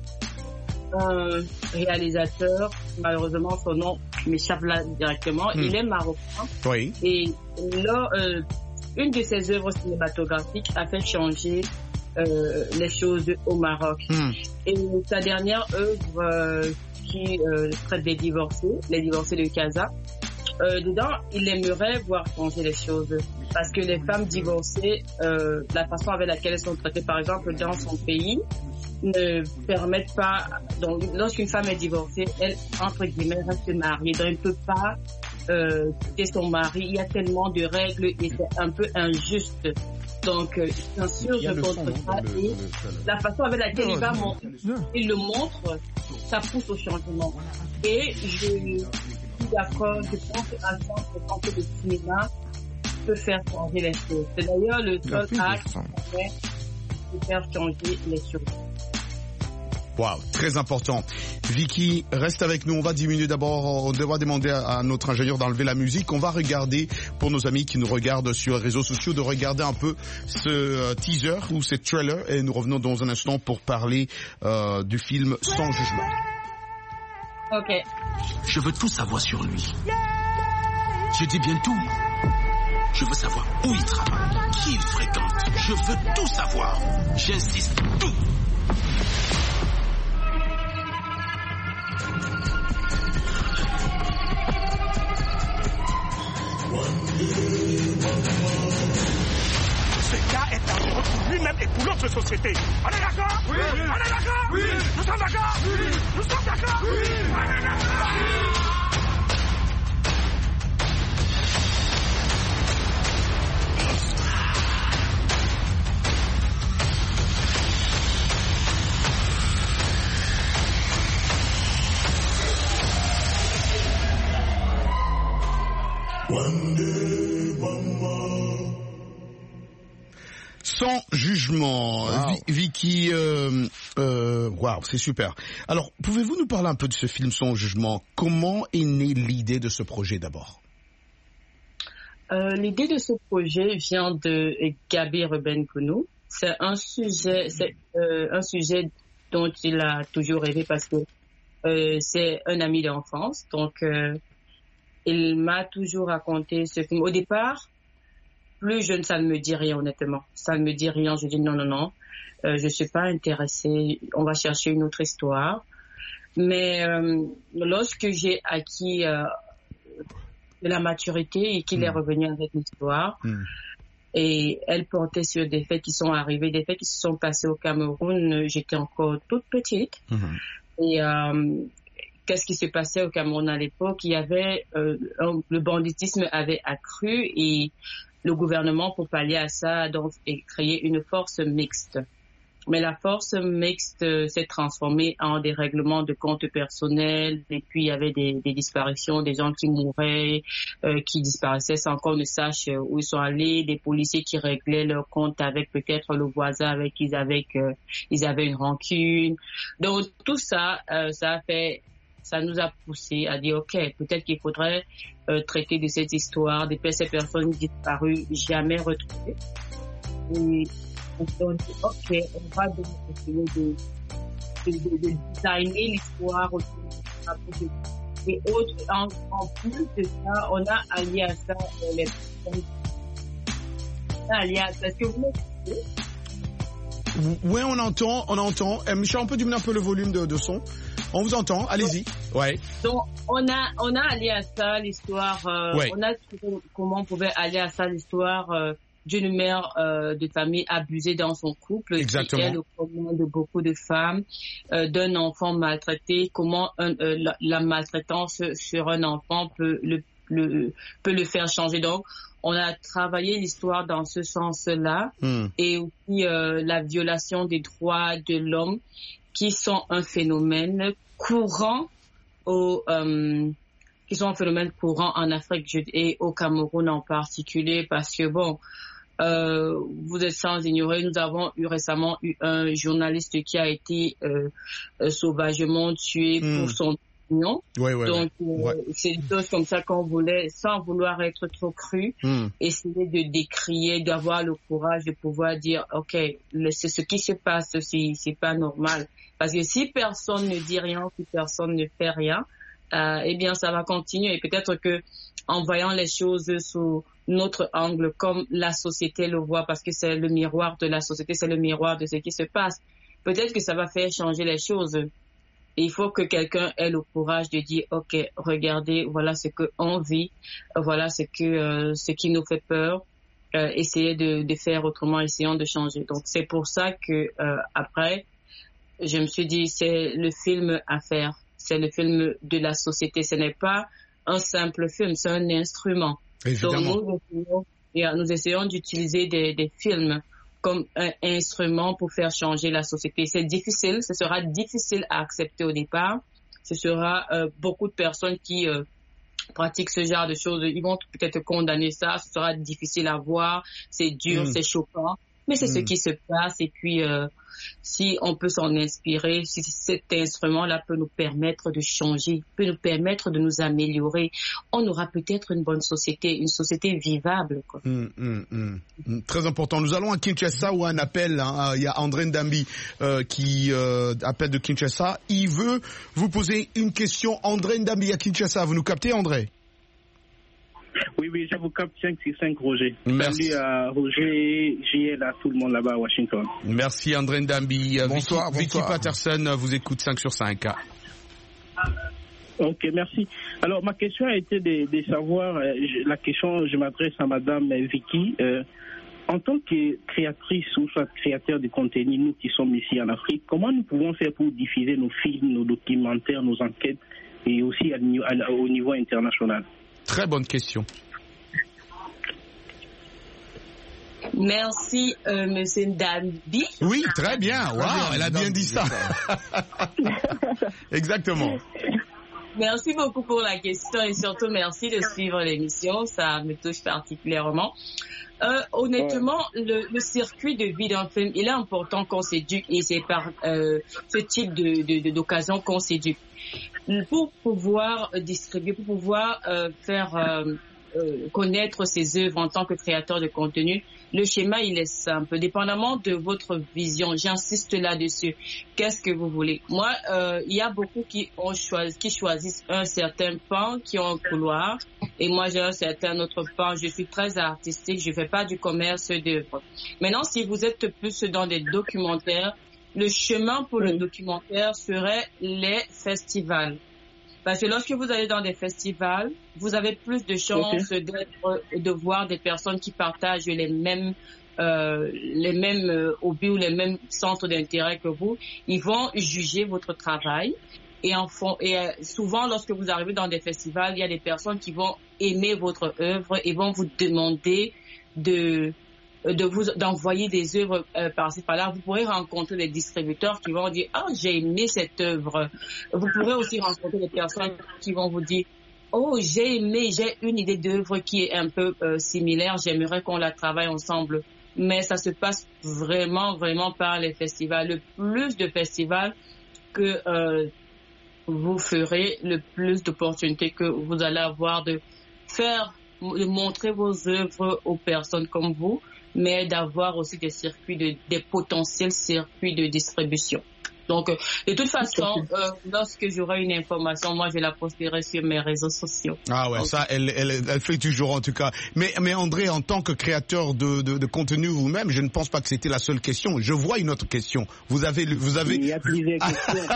un réalisateur, malheureusement, son nom m'échappe là directement. Hmm. Il est marocain.
Oui.
Et là, euh, une de ses œuvres cinématographiques a fait changer euh, les choses au Maroc. Hmm. Et sa dernière œuvre euh, qui euh, traite des divorcés, les divorcés de Casa, euh, dedans, il aimerait voir changer les choses. Parce que les femmes divorcées, euh, la façon avec laquelle elles sont traitées, par exemple, dans son pays, ne permettent pas, donc lorsqu'une femme est divorcée, elle, entre guillemets, reste mariée, donc elle ne peut pas euh, quitter son mari. Il y a tellement de règles et c'est un peu injuste. Donc, euh, bien sûr, je contre ça. Et le, la façon avec laquelle non, il va montrer, il le montre, ça pousse au changement. Et je suis d'accord, je pense qu'à cent pour cent que le cinéma peut faire changer les choses. C'est d'ailleurs le seul acte qui permet de faire changer les choses.
Wow, très important. Vicky, reste avec nous. On va diminuer d'abord. On devra demander à notre ingénieur d'enlever la musique. On va regarder, pour nos amis qui nous regardent sur les réseaux sociaux, de regarder un peu ce teaser ou ce trailer. Et nous revenons dans un instant pour parler euh, du film Sans jugement.
Ok.
Je veux tout savoir sur lui. Je dis bien tout. Je veux savoir où il travaille, qui il fréquente. Je veux tout savoir. J'insiste, tout.
Ce gars est dangereux pour lui-même et pour notre société. On est d'accord? Oui. On est d'accord? Oui. Nous sommes d'accord? Oui. Nous sommes d'accord? Oui. On est d'accord?
Sans jugement, wow. Vicky, euh, euh, wow, c'est super. Alors, pouvez-vous nous parler un peu de ce film Sans jugement? Comment est née l'idée de ce projet d'abord?
euh, l'idée de ce projet vient de Gabi Ruben-Kounou. C'est un sujet, c'est euh, un sujet dont il a toujours rêvé parce que euh, c'est un ami d'enfance. Donc, euh, il m'a toujours raconté ce film. Au départ, plus jeune, ça ne me dit rien, honnêtement. Ça ne me dit rien. Je dis non, non, non. Euh, je suis pas intéressée. On va chercher une autre histoire. Mais euh, lorsque j'ai acquis euh, de la maturité et qu'il mmh. est revenu avec l'histoire, mmh. et elle portait sur des faits qui sont arrivés, des faits qui se sont passés au Cameroun. J'étais encore toute petite. Mmh. Et euh, qu'est-ce qui se passait au Cameroun à l'époque? Il y avait euh, un, le banditisme avait accru et le gouvernement, pour pallier à ça, a donc créé une force mixte. Mais la force mixte euh, s'est transformée en des règlements de comptes personnels, et puis il y avait des, des disparitions, des gens qui mouraient, euh, qui disparaissaient sans qu'on ne sache où ils sont allés, des policiers qui réglaient leurs comptes avec peut-être le voisin avec qui ils avaient, euh, ils avaient une rancune. Donc tout ça, euh, ça a fait, ça nous a poussé à dire ok, peut-être qu'il faudrait euh, traiter de cette histoire, de ces personnes disparues, jamais retrouvées. Et on dit, ok, on va donc essayer de, de, de, de designer l'histoire aussi. Et autres, en, en plus de ça, on a allié à ça euh, les personnes. On a allié à ça. Est-ce que vous m'écoutez?
Oui, on entend, on entend. Eh, Michel, on peut diminuer un peu le volume de, de son. On vous entend, allez-y. Ouais.
Donc, on a, on a allié à ça l'histoire, euh, ouais. on a trouvé comment on pouvait allier à ça l'histoire, euh, d'une mère euh, de famille abusée dans son couple,
exactement.
Qui est le problème de beaucoup de femmes, euh, d'un enfant maltraité, comment un, euh, la, la maltraitance sur un enfant peut le, le, peut le faire changer. Donc, on a travaillé l'histoire dans ce sens-là, mm. et aussi euh, la violation des droits de l'homme, qui sont un phénomène courant au... Euh, qui sont un phénomène courant en Afrique et au Cameroun en particulier, parce que bon, euh, vous êtes sans ignorer, nous avons eu récemment eu un journaliste qui a été euh, euh, sauvagement tué mmh. pour son opinion.
Ouais, ouais,
Donc
ouais.
Euh,
ouais.
c'est des choses comme ça qu'on voulait, sans vouloir être trop cru, mmh. essayer de décrier, d'avoir le courage de pouvoir dire, ok, le, c'est ce qui se passe, c'est, c'est pas normal. Parce que si personne ne dit rien, si personne ne fait rien, Euh, eh bien, ça va continuer. Et peut-être que, en voyant les choses sous notre angle, comme la société le voit, parce que c'est le miroir de la société, c'est le miroir de ce qui se passe, peut-être que ça va faire changer les choses. Et il faut que quelqu'un ait le courage de dire, ok, regardez, voilà ce qu'on vit, voilà ce que, euh, ce qui nous fait peur. Euh, essayez de, de faire autrement, essayons de changer. Donc, c'est pour ça que, euh, après, je me suis dit, c'est le film à faire. C'est le film de la société. Ce n'est pas un simple film, c'est un instrument.
Évidemment.
Donc, nous essayons, nous essayons d'utiliser des, des films comme un instrument pour faire changer la société. C'est difficile, ce sera difficile à accepter au départ. Ce sera euh, beaucoup de personnes qui euh, pratiquent ce genre de choses. Ils vont peut-être condamner ça. Ce sera difficile à voir. C'est dur, mm. c'est choquant. Mais c'est mm. ce qui se passe. Et puis... Euh, si on peut s'en inspirer, si cet instrument-là peut nous permettre de changer, peut nous permettre de nous améliorer, on aura peut-être une bonne société, une société vivable. Quoi.
Mmh, mmh, mmh. Très important. Nous allons à Kinshasa où un appel, hein, il y a André Ndambi euh, qui euh, appelle de Kinshasa. Il veut vous poser une question. André Ndambi à Kinshasa, vous nous captez, André?
Oui, oui, je vous capte cinq six cinq, Roger.
Merci.
Salut à Roger, J L, à tout le monde là-bas à Washington.
Merci André Ndambi.
Bonsoir,
Vicky,
bonsoir.
Vicky Patterson vous écoute cinq sur cinq.
Ok, merci. Alors, ma question a été de, de savoir, euh, je, la question, je m'adresse à Madame Vicky. Euh, en tant que créatrice ou soit créateur de contenu, nous qui sommes ici en Afrique, comment nous pouvons faire pour diffuser nos films, nos documentaires, nos enquêtes et aussi à, à, au niveau international?
Très bonne question.
Merci, euh, Monsieur Ndambi.
Oui, très bien. Waouh, elle a bien dit ça. Exactement.
Merci beaucoup pour la question et surtout merci de suivre l'émission. Ça me touche particulièrement. Euh, honnêtement, le, le circuit de vie d'un film, il est important qu'on s'éduque et c'est par euh, ce type de, de, de, d'occasion qu'on s'éduque. Pour pouvoir distribuer, pour pouvoir euh, faire euh, euh, connaître ses œuvres en tant que créateur de contenu, le schéma, il est simple. Dépendamment de votre vision, j'insiste là-dessus. Qu'est-ce que vous voulez? Moi, euh, il y a beaucoup qui ont choisi, qui choisissent un certain pan, qui ont un couloir. Et moi, j'ai un certain autre pan. Je suis très artistique. Je fais pas du commerce d'œuvres. Maintenant, si vous êtes plus dans des documentaires, le chemin pour le documentaire serait les festivals. Parce que lorsque vous allez dans des festivals, vous avez plus de chances okay. d'être, de voir des personnes qui partagent les mêmes, euh, les mêmes euh, hobbies ou les mêmes centres d'intérêt que vous. Ils vont juger votre travail. Et, en fond, et euh, souvent, lorsque vous arrivez dans des festivals, il y a des personnes qui vont aimer votre œuvre et vont vous demander de... de vous d'envoyer des œuvres euh, par-ci par-là. Vous pourrez rencontrer des distributeurs qui vont dire ah j'ai aimé cette œuvre. Vous pourrez aussi rencontrer des personnes qui vont vous dire oh j'ai aimé, j'ai une idée d'œuvre qui est un peu euh, similaire, j'aimerais qu'on la travaille ensemble. Mais ça se passe vraiment vraiment par les festivals. Le plus de festivals que euh, vous ferez, le plus d'opportunités que vous allez avoir de faire, de montrer vos œuvres aux personnes comme vous, mais d'avoir aussi des circuits, de, des potentiels circuits de distribution. Donc, euh, de toute façon, euh, lorsque j'aurai une information, moi, je la posterai sur mes réseaux sociaux.
Ah ouais, donc, ça, elle, elle, elle fait toujours en tout cas. Mais, mais André, en tant que créateur de, de, de contenu vous-même, je ne pense pas que c'était la seule question. Je vois une autre question. Vous avez, vous avez.
Il y a plusieurs questions.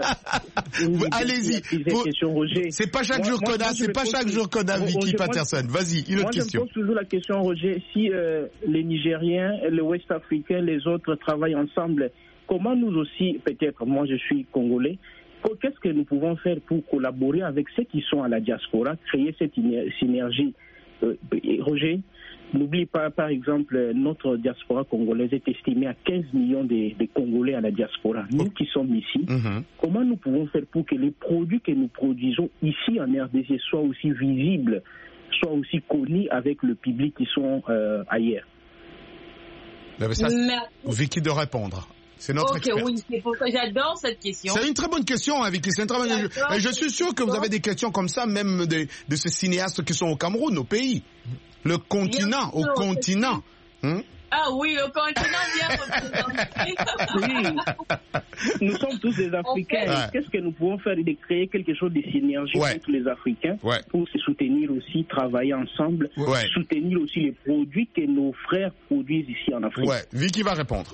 euh,
Allez-y. C'est pas chaque moi, jour qu'on a, c'est pas chaque jour qu'on a Vicky Patterson. Vas-y, une autre
moi,
question.
Je me pose toujours la question, Roger. Si euh, les Nigériens, les Ouest-Africains, les autres travaillent ensemble, comment nous aussi, peut-être, moi je suis Congolais, qu'est-ce que nous pouvons faire pour collaborer avec ceux qui sont à la diaspora, créer cette synergie euh, Roger, n'oublie pas, par exemple, notre diaspora congolaise est estimée à quinze millions de, de Congolais à la diaspora. Nous qui sommes ici, mm-hmm. comment nous pouvons faire pour que les produits que nous produisons ici en R D C soient aussi visibles, soient aussi connus avec le public qui sont euh, ailleurs?
Ça, Vicky de répondre. C'est notre
Ok, oui, c'est pour ça j'adore cette question.
C'est une très bonne question, hein, Vicky. C'est une très bonne question. Et je suis sûr que vous avez des questions comme ça, même de, de ces cinéastes qui sont au Cameroun, au pays. Le continent, au continent. Hum?
Ah oui, le continent vient
représenté. Oui. Nous sommes tous des Africains. Ouais. Qu'est-ce que nous pouvons faire de créer quelque chose de synergie ouais. entre les Africains ouais. pour se soutenir aussi, travailler ensemble, ouais. soutenir aussi les produits que nos frères produisent ici en Afrique.
Ouais, Vicky va répondre.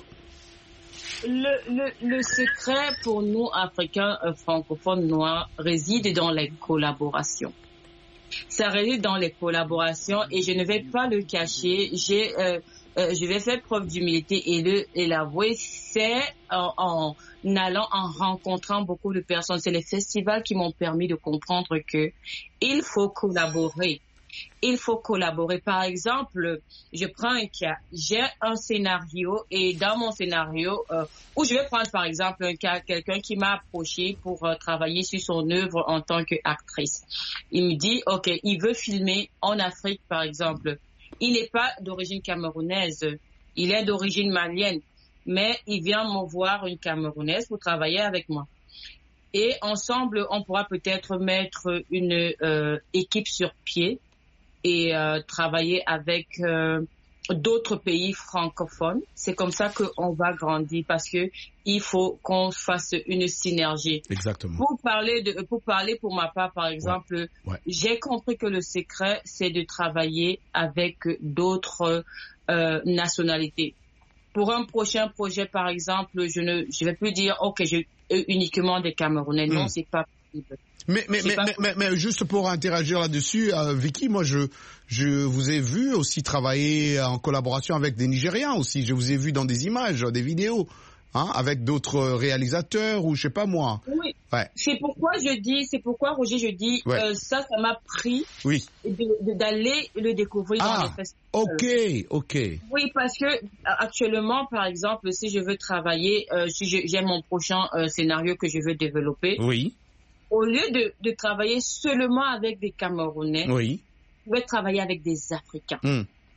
Le, le, le secret pour nous, Africains euh, francophones noirs, réside dans les collaborations. Ça réside dans les collaborations et je ne vais pas le cacher. J'ai, euh, euh, je vais faire preuve d'humilité et le et l'avouer. C'est en, en allant, en rencontrant beaucoup de personnes. C'est les festivals qui m'ont permis de comprendre que il faut collaborer. Il faut collaborer. Par exemple, je prends un cas. J'ai un scénario et dans mon scénario, euh, où je vais prendre par exemple un cas, quelqu'un qui m'a approché pour euh, travailler sur son œuvre en tant qu'actrice. Il me dit, ok, il veut filmer en Afrique par exemple. Il n'est pas d'origine camerounaise, il est d'origine malienne, mais il vient me voir une Camerounaise pour travailler avec moi. Et ensemble, on pourra peut-être mettre une euh, équipe sur pied et euh, travailler avec euh, d'autres pays francophones. C'est comme ça qu'on va grandir parce que il faut qu'on fasse une synergie.
Exactement.
Pour parler de, pour parler pour ma part, par exemple, ouais. Ouais. J'ai compris que le secret, c'est de travailler avec d'autres euh, nationalités. Pour un prochain projet, par exemple, je ne, je vais plus dire, ok, j'ai uniquement des Camerounais. Mm. Non, c'est pas possible.
Mais, mais, mais, mais, mais, mais juste pour interagir là-dessus, euh, Vicky, moi je, je vous ai vu aussi travailler en collaboration avec des Nigériens aussi. Je vous ai vu dans des images, des vidéos, hein, avec d'autres réalisateurs ou je sais pas moi.
Oui.
Ouais.
C'est pourquoi je dis, c'est pourquoi Roger, je dis, ouais. euh, ça, ça m'a pris
oui.
de, de, d'aller le découvrir
ah,
dans les festivals.
Ok, ok.
Oui, parce que actuellement, par exemple, si je veux travailler, euh, si je, j'ai mon prochain euh, scénario que je veux développer.
Oui.
Au lieu de, de travailler seulement avec des Camerounais,
oui.
je vais travailler avec des Africains.
Mm.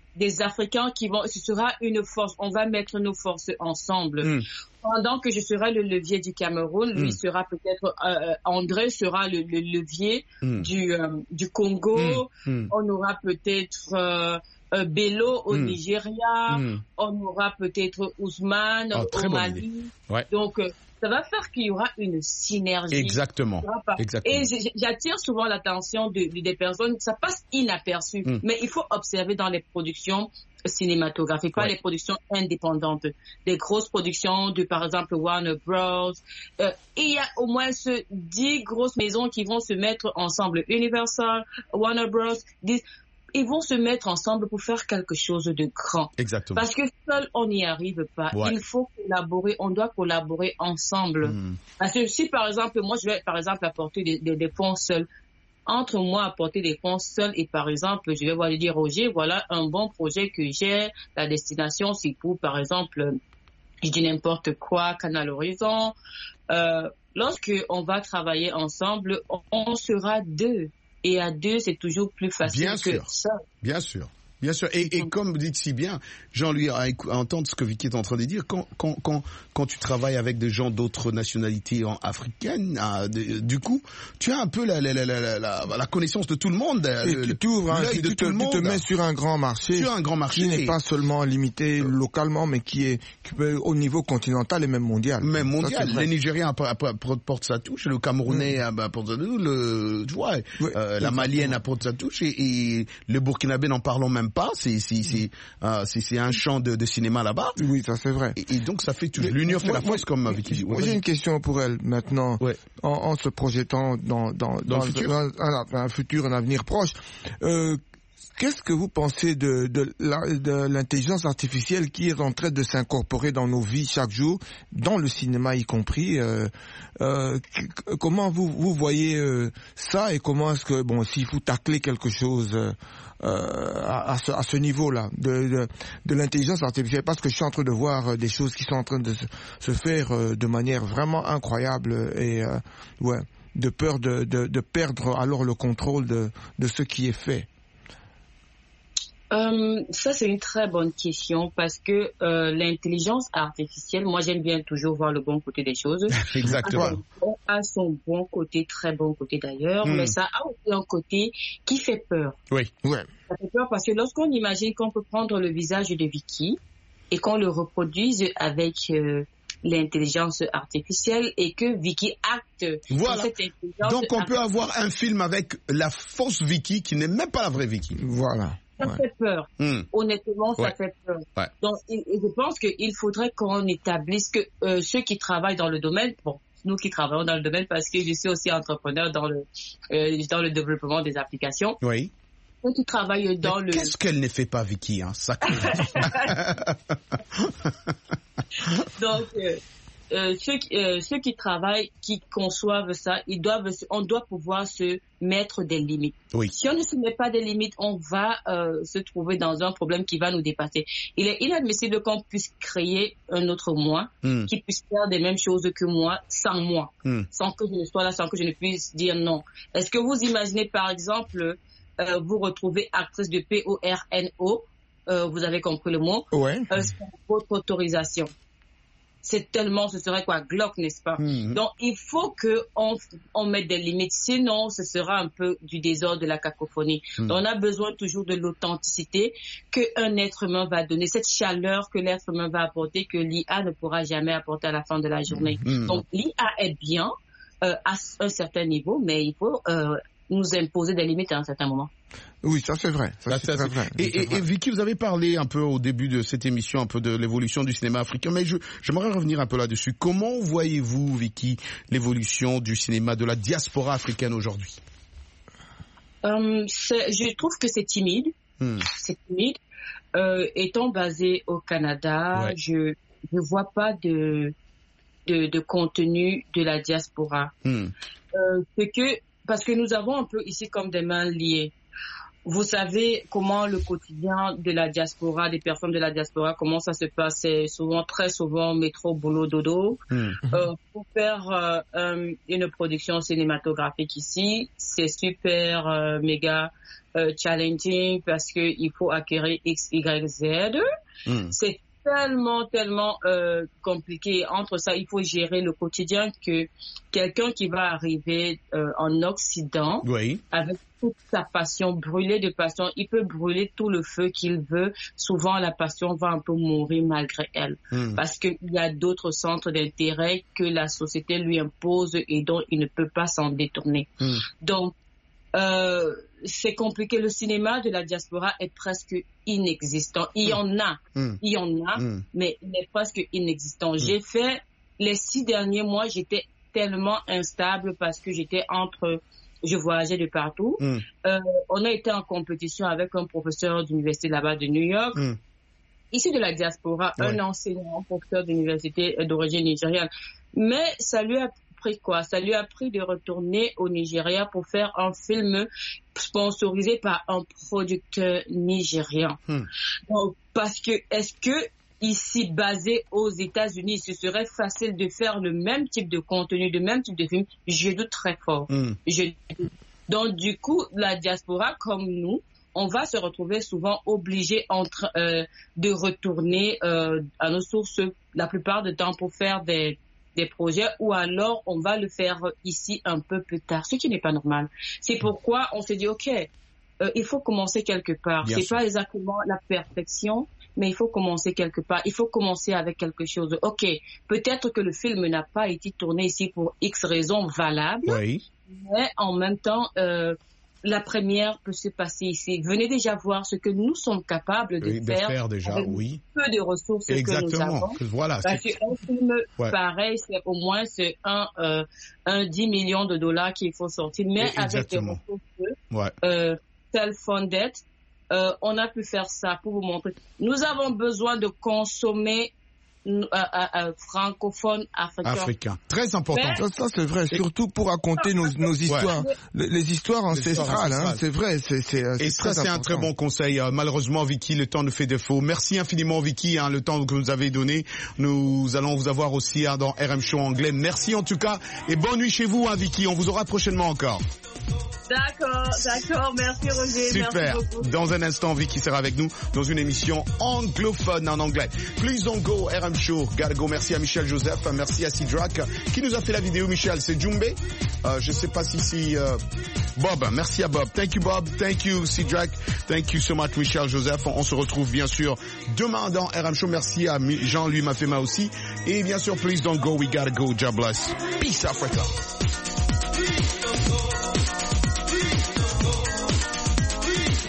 des Africains qui vont, ce sera une force. On va mettre nos forces ensemble. Mm. Pendant que je serai le levier du Cameroun, lui mm. sera peut-être, euh, André sera le, le levier mm. du, euh, du Congo. Mm. Mm. On aura peut-être euh, euh, Bello au mm. Nigeria. Mm. On aura peut-être Ousmane oh, au Mali.
Ouais.
Donc, euh, ça va faire qu'il y aura une synergie.
Exactement. Exactement.
Et j'attire souvent l'attention de, de, des personnes. Ça passe inaperçu, mm. mais il faut observer dans les productions cinématographiques, pas ouais. les productions indépendantes, des grosses productions de, par exemple, Warner Bros. Euh, et il y a au moins ce dix grosses maisons qui vont se mettre ensemble. Universal, Warner Bros. dix, ils vont se mettre ensemble pour faire quelque chose de grand.
Exactement.
Parce que seul, on n'y arrive pas. Ouais. Il faut collaborer, on doit collaborer ensemble. Mm. Parce que si, par exemple, moi, je vais, par exemple, apporter des, des, des fonds seuls, entre moi, apporter des fonds seuls et, par exemple, je vais voir lui dire, Roger, voilà un bon projet que j'ai, la destination, c'est pour, par exemple, je dis n'importe quoi, Canal Horizon. Euh, lorsque on va travailler ensemble, on, on sera deux. Et à deux, c'est toujours plus facile
bien
que
sûr,
ça.
Bien sûr. Bien sûr. Et, et comme vous dites si bien, Jean-Louis, à, à entendre ce que Vicky est en train de dire, quand, quand, quand, quand tu travailles avec des gens d'autres nationalités africaines, à, de, du coup, tu as un peu la, la, la, la, la, la connaissance de tout le monde.
Et le, tu ouvres, hein, tu,
de
tu,
tout
te,
le monde.
tu te mets sur un grand marché.
Sur un grand marché.
Qui n'est pas seulement limité localement, mais qui est, qui peut au niveau continental et même mondial.
Même mondial. Ça, les Nigériens apportent sa touche, le Camerounais mmh. apporte sa touche, le, tu vois, oui, euh, la Malienne apporte sa touche, et, et le Burkinabé, n'en parlons même pas, c'est, c'est, c'est, euh, c'est, c'est un champ de, de cinéma là-bas.
Oui, ça c'est vrai.
Et, et donc ça fait toujours l'union fait la force, comme Vicky dit.
Moi, j'ai une question pour elle maintenant, ouais. en, en se projetant dans, dans, dans,
dans, le futur.
dans un, un futur, un avenir proche. Euh, Qu'est-ce que vous pensez de, de, la, de l'intelligence artificielle qui est en train de s'incorporer dans nos vies chaque jour, dans le cinéma y compris euh, euh, Comment vous, vous voyez euh, ça, et comment est-ce que, bon, s'il faut tacler quelque chose euh, à, à ce, à ce niveau-là de, de, de l'intelligence artificielle, parce que je suis en train de voir des choses qui sont en train de se, se faire euh, de manière vraiment incroyable, et euh, ouais, de peur de, de, de perdre alors le contrôle de, de ce qui est fait.
Euh, ça, c'est une très bonne question, parce que euh, l'intelligence artificielle, moi, j'aime bien toujours voir le bon côté des choses.
Exactement.
A son, a son bon côté, très bon côté d'ailleurs, mm. mais ça a aussi un côté qui fait peur.
Oui. Ouais.
Ça fait peur parce que lorsqu'on imagine qu'on peut prendre le visage de Vicky et qu'on le reproduise avec euh, l'intelligence artificielle, et que Vicky acte
voilà.
cette intelligence.
Donc on peut avoir un film avec la fausse Vicky qui n'est même pas la vraie Vicky.
Voilà.
Ça ouais. fait peur. Mmh. Honnêtement, ça ouais. fait peur.
Ouais.
Donc, je pense qu'il faudrait qu'on établisse que euh, ceux qui travaillent dans le domaine, bon, nous qui travaillons dans le domaine, parce que je suis aussi entrepreneur dans le euh, dans le développement des applications.
Oui.
Ceux qui travaillent dans
Mais
le.
Qu'est-ce qu'elle ne fait pas, Vicky, hein, ça.
Donc. Euh, Euh, ceux, euh, ceux qui travaillent, qui conçoivent ça, ils doivent, on doit pouvoir se mettre des limites.
Oui.
Si on ne se met pas des limites, on va euh, se trouver dans un problème qui va nous dépasser. Il est inadmissible qu'on puisse créer un autre moi, mm. qui puisse faire des mêmes choses que moi, sans moi, mm. sans que je ne sois là, sans que je ne puisse dire non. Est-ce que vous imaginez, par exemple, euh, vous retrouver actrice de P O R N O, euh, vous avez compris le mot,
ouais.
euh, sans votre autorisation? C'est tellement, ce serait quoi, glauque, n'est-ce pas? Mmh. Donc, il faut que on, on mette des limites. Sinon, ce sera un peu du désordre, de la cacophonie. Mmh. Donc, on a besoin toujours de l'authenticité qu'un être humain va donner, cette chaleur que l'être humain va apporter, que l'I A ne pourra jamais apporter à la fin de la journée. Mmh. Donc, l'I A est bien euh, à un certain niveau, mais il faut euh, nous imposer des limites à un certain moment.
Oui, ça c'est vrai. Ça,
ça,
c'est
ça,
très
c'est...
vrai.
Et,
c'est
et,
vrai.
et Vicky, vous avez parlé un peu au début de cette émission un peu de l'évolution du cinéma africain, mais je, j'aimerais revenir un peu là-dessus. Comment voyez-vous, Vicky, l'évolution du cinéma de la diaspora africaine aujourd'hui?
euh, Je trouve que c'est timide. Hmm. C'est timide. Euh, étant basé au Canada, ouais. je ne vois pas de, de, de contenu de la diaspora. Hmm. Euh, c'est que, parce que nous avons un peu ici comme des mains liées. vous savez comment le quotidien de la diaspora, des personnes de la diaspora, comment ça se passe. C'est souvent, très souvent, métro, boulot, dodo. Mm. Euh, pour faire euh, euh, une production cinématographique ici, c'est super, euh, méga euh, challenging parce que il faut acquérir X, Y, Z. Mm. C'est tellement, tellement euh, compliqué. Entre ça, il faut gérer le quotidien que quelqu'un qui va arriver euh, en Occident, oui, avec toute sa passion, brûler de passion, il peut brûler tout le feu qu'il veut. Souvent, la passion va un peu mourir malgré elle. Mm. Parce qu'il y a d'autres centres d'intérêt que la société lui impose et dont il ne peut pas s'en détourner. Mm. Donc, euh, c'est compliqué. Le cinéma de la diaspora est presque inexistant. Il y en a, mm. il y en a, mm. mais il est presque inexistant. Mm. J'ai fait les six derniers mois, j'étais tellement instable parce que j'étais entre, je voyageais de partout. Mm. Euh, on a été en compétition avec un professeur d'université là-bas de New York, mm. issu de la diaspora, ouais. un enseignant, professeur d'université d'origine nigériane. Mais ça lui a pris quoi? Ça lui a pris de retourner au Nigeria pour faire un film sponsorisé par un producteur nigérian. Hmm. Donc, parce que, est-ce que ici, basé aux États-Unis, ce serait facile de faire le même type de contenu, le même type de film? Je doute très fort. Hmm. Je... Donc, du coup, la diaspora, comme nous, on va se retrouver souvent obligé entre, euh, de retourner euh, à nos sources la plupart du temps pour faire des des projets, ou alors on va le faire ici un peu plus tard, ce qui n'est pas normal. C'est pourquoi on s'est dit, OK, euh, il faut commencer quelque part. Bien C'est sûr. Pas exactement la perfection, mais il faut commencer quelque part. Il faut commencer avec quelque chose. OK, peut-être que le film n'a pas été tourné ici pour X raisons valables, oui. mais en même temps, euh, la première peut se passer ici. Venez déjà voir ce que nous sommes capables de,
oui,
faire,
de faire déjà, avec oui.
peu de ressources Exactement. Que nous avons.
Voilà,
Parce qu'un film ouais. pareil, c'est au moins c'est un, euh, un dix millions de dollars qu'il faut sortir. Mais Exactement. Avec des ressources ouais. euh, self-funded, euh, on a pu faire ça pour vous montrer. Nous avons besoin de consommer Euh, euh, francophone africain.
Africain. Très important.
Mais... Ça, ça c'est vrai, surtout pour raconter nos, nos histoires, ouais. les, les histoires ancestrales. Hein, c'est vrai, c'est c'est.
Et ça, c'est un très bon conseil. Euh, malheureusement, Vicky, le temps nous fait défaut. Merci infiniment, Vicky, hein, le temps que vous nous avez donné. Nous allons vous avoir aussi hein, dans R M Show anglais. Merci en tout cas et bonne nuit chez vous, hein, Vicky. On vous aura prochainement encore.
D'accord, d'accord. Merci Roger.
Super.
Merci beaucoup.
Dans un instant, Vicky sera avec nous dans une émission anglophone en anglais. Please don't go, R M Show. Gotta go. Merci à Michel Joseph. Merci à Sidrak qui nous a fait la vidéo. Michel, c'est Jumbe. Euh, je sais pas si c'est euh, Bob. Merci à Bob. Thank you Bob. Thank you Sidrak. Thank you so much Michel Joseph. On se retrouve bien sûr demain dans R M Show. Merci à Jean-Louis Mafema aussi. Et bien sûr, please don't go. We gotta go. God bless. Peace Africa.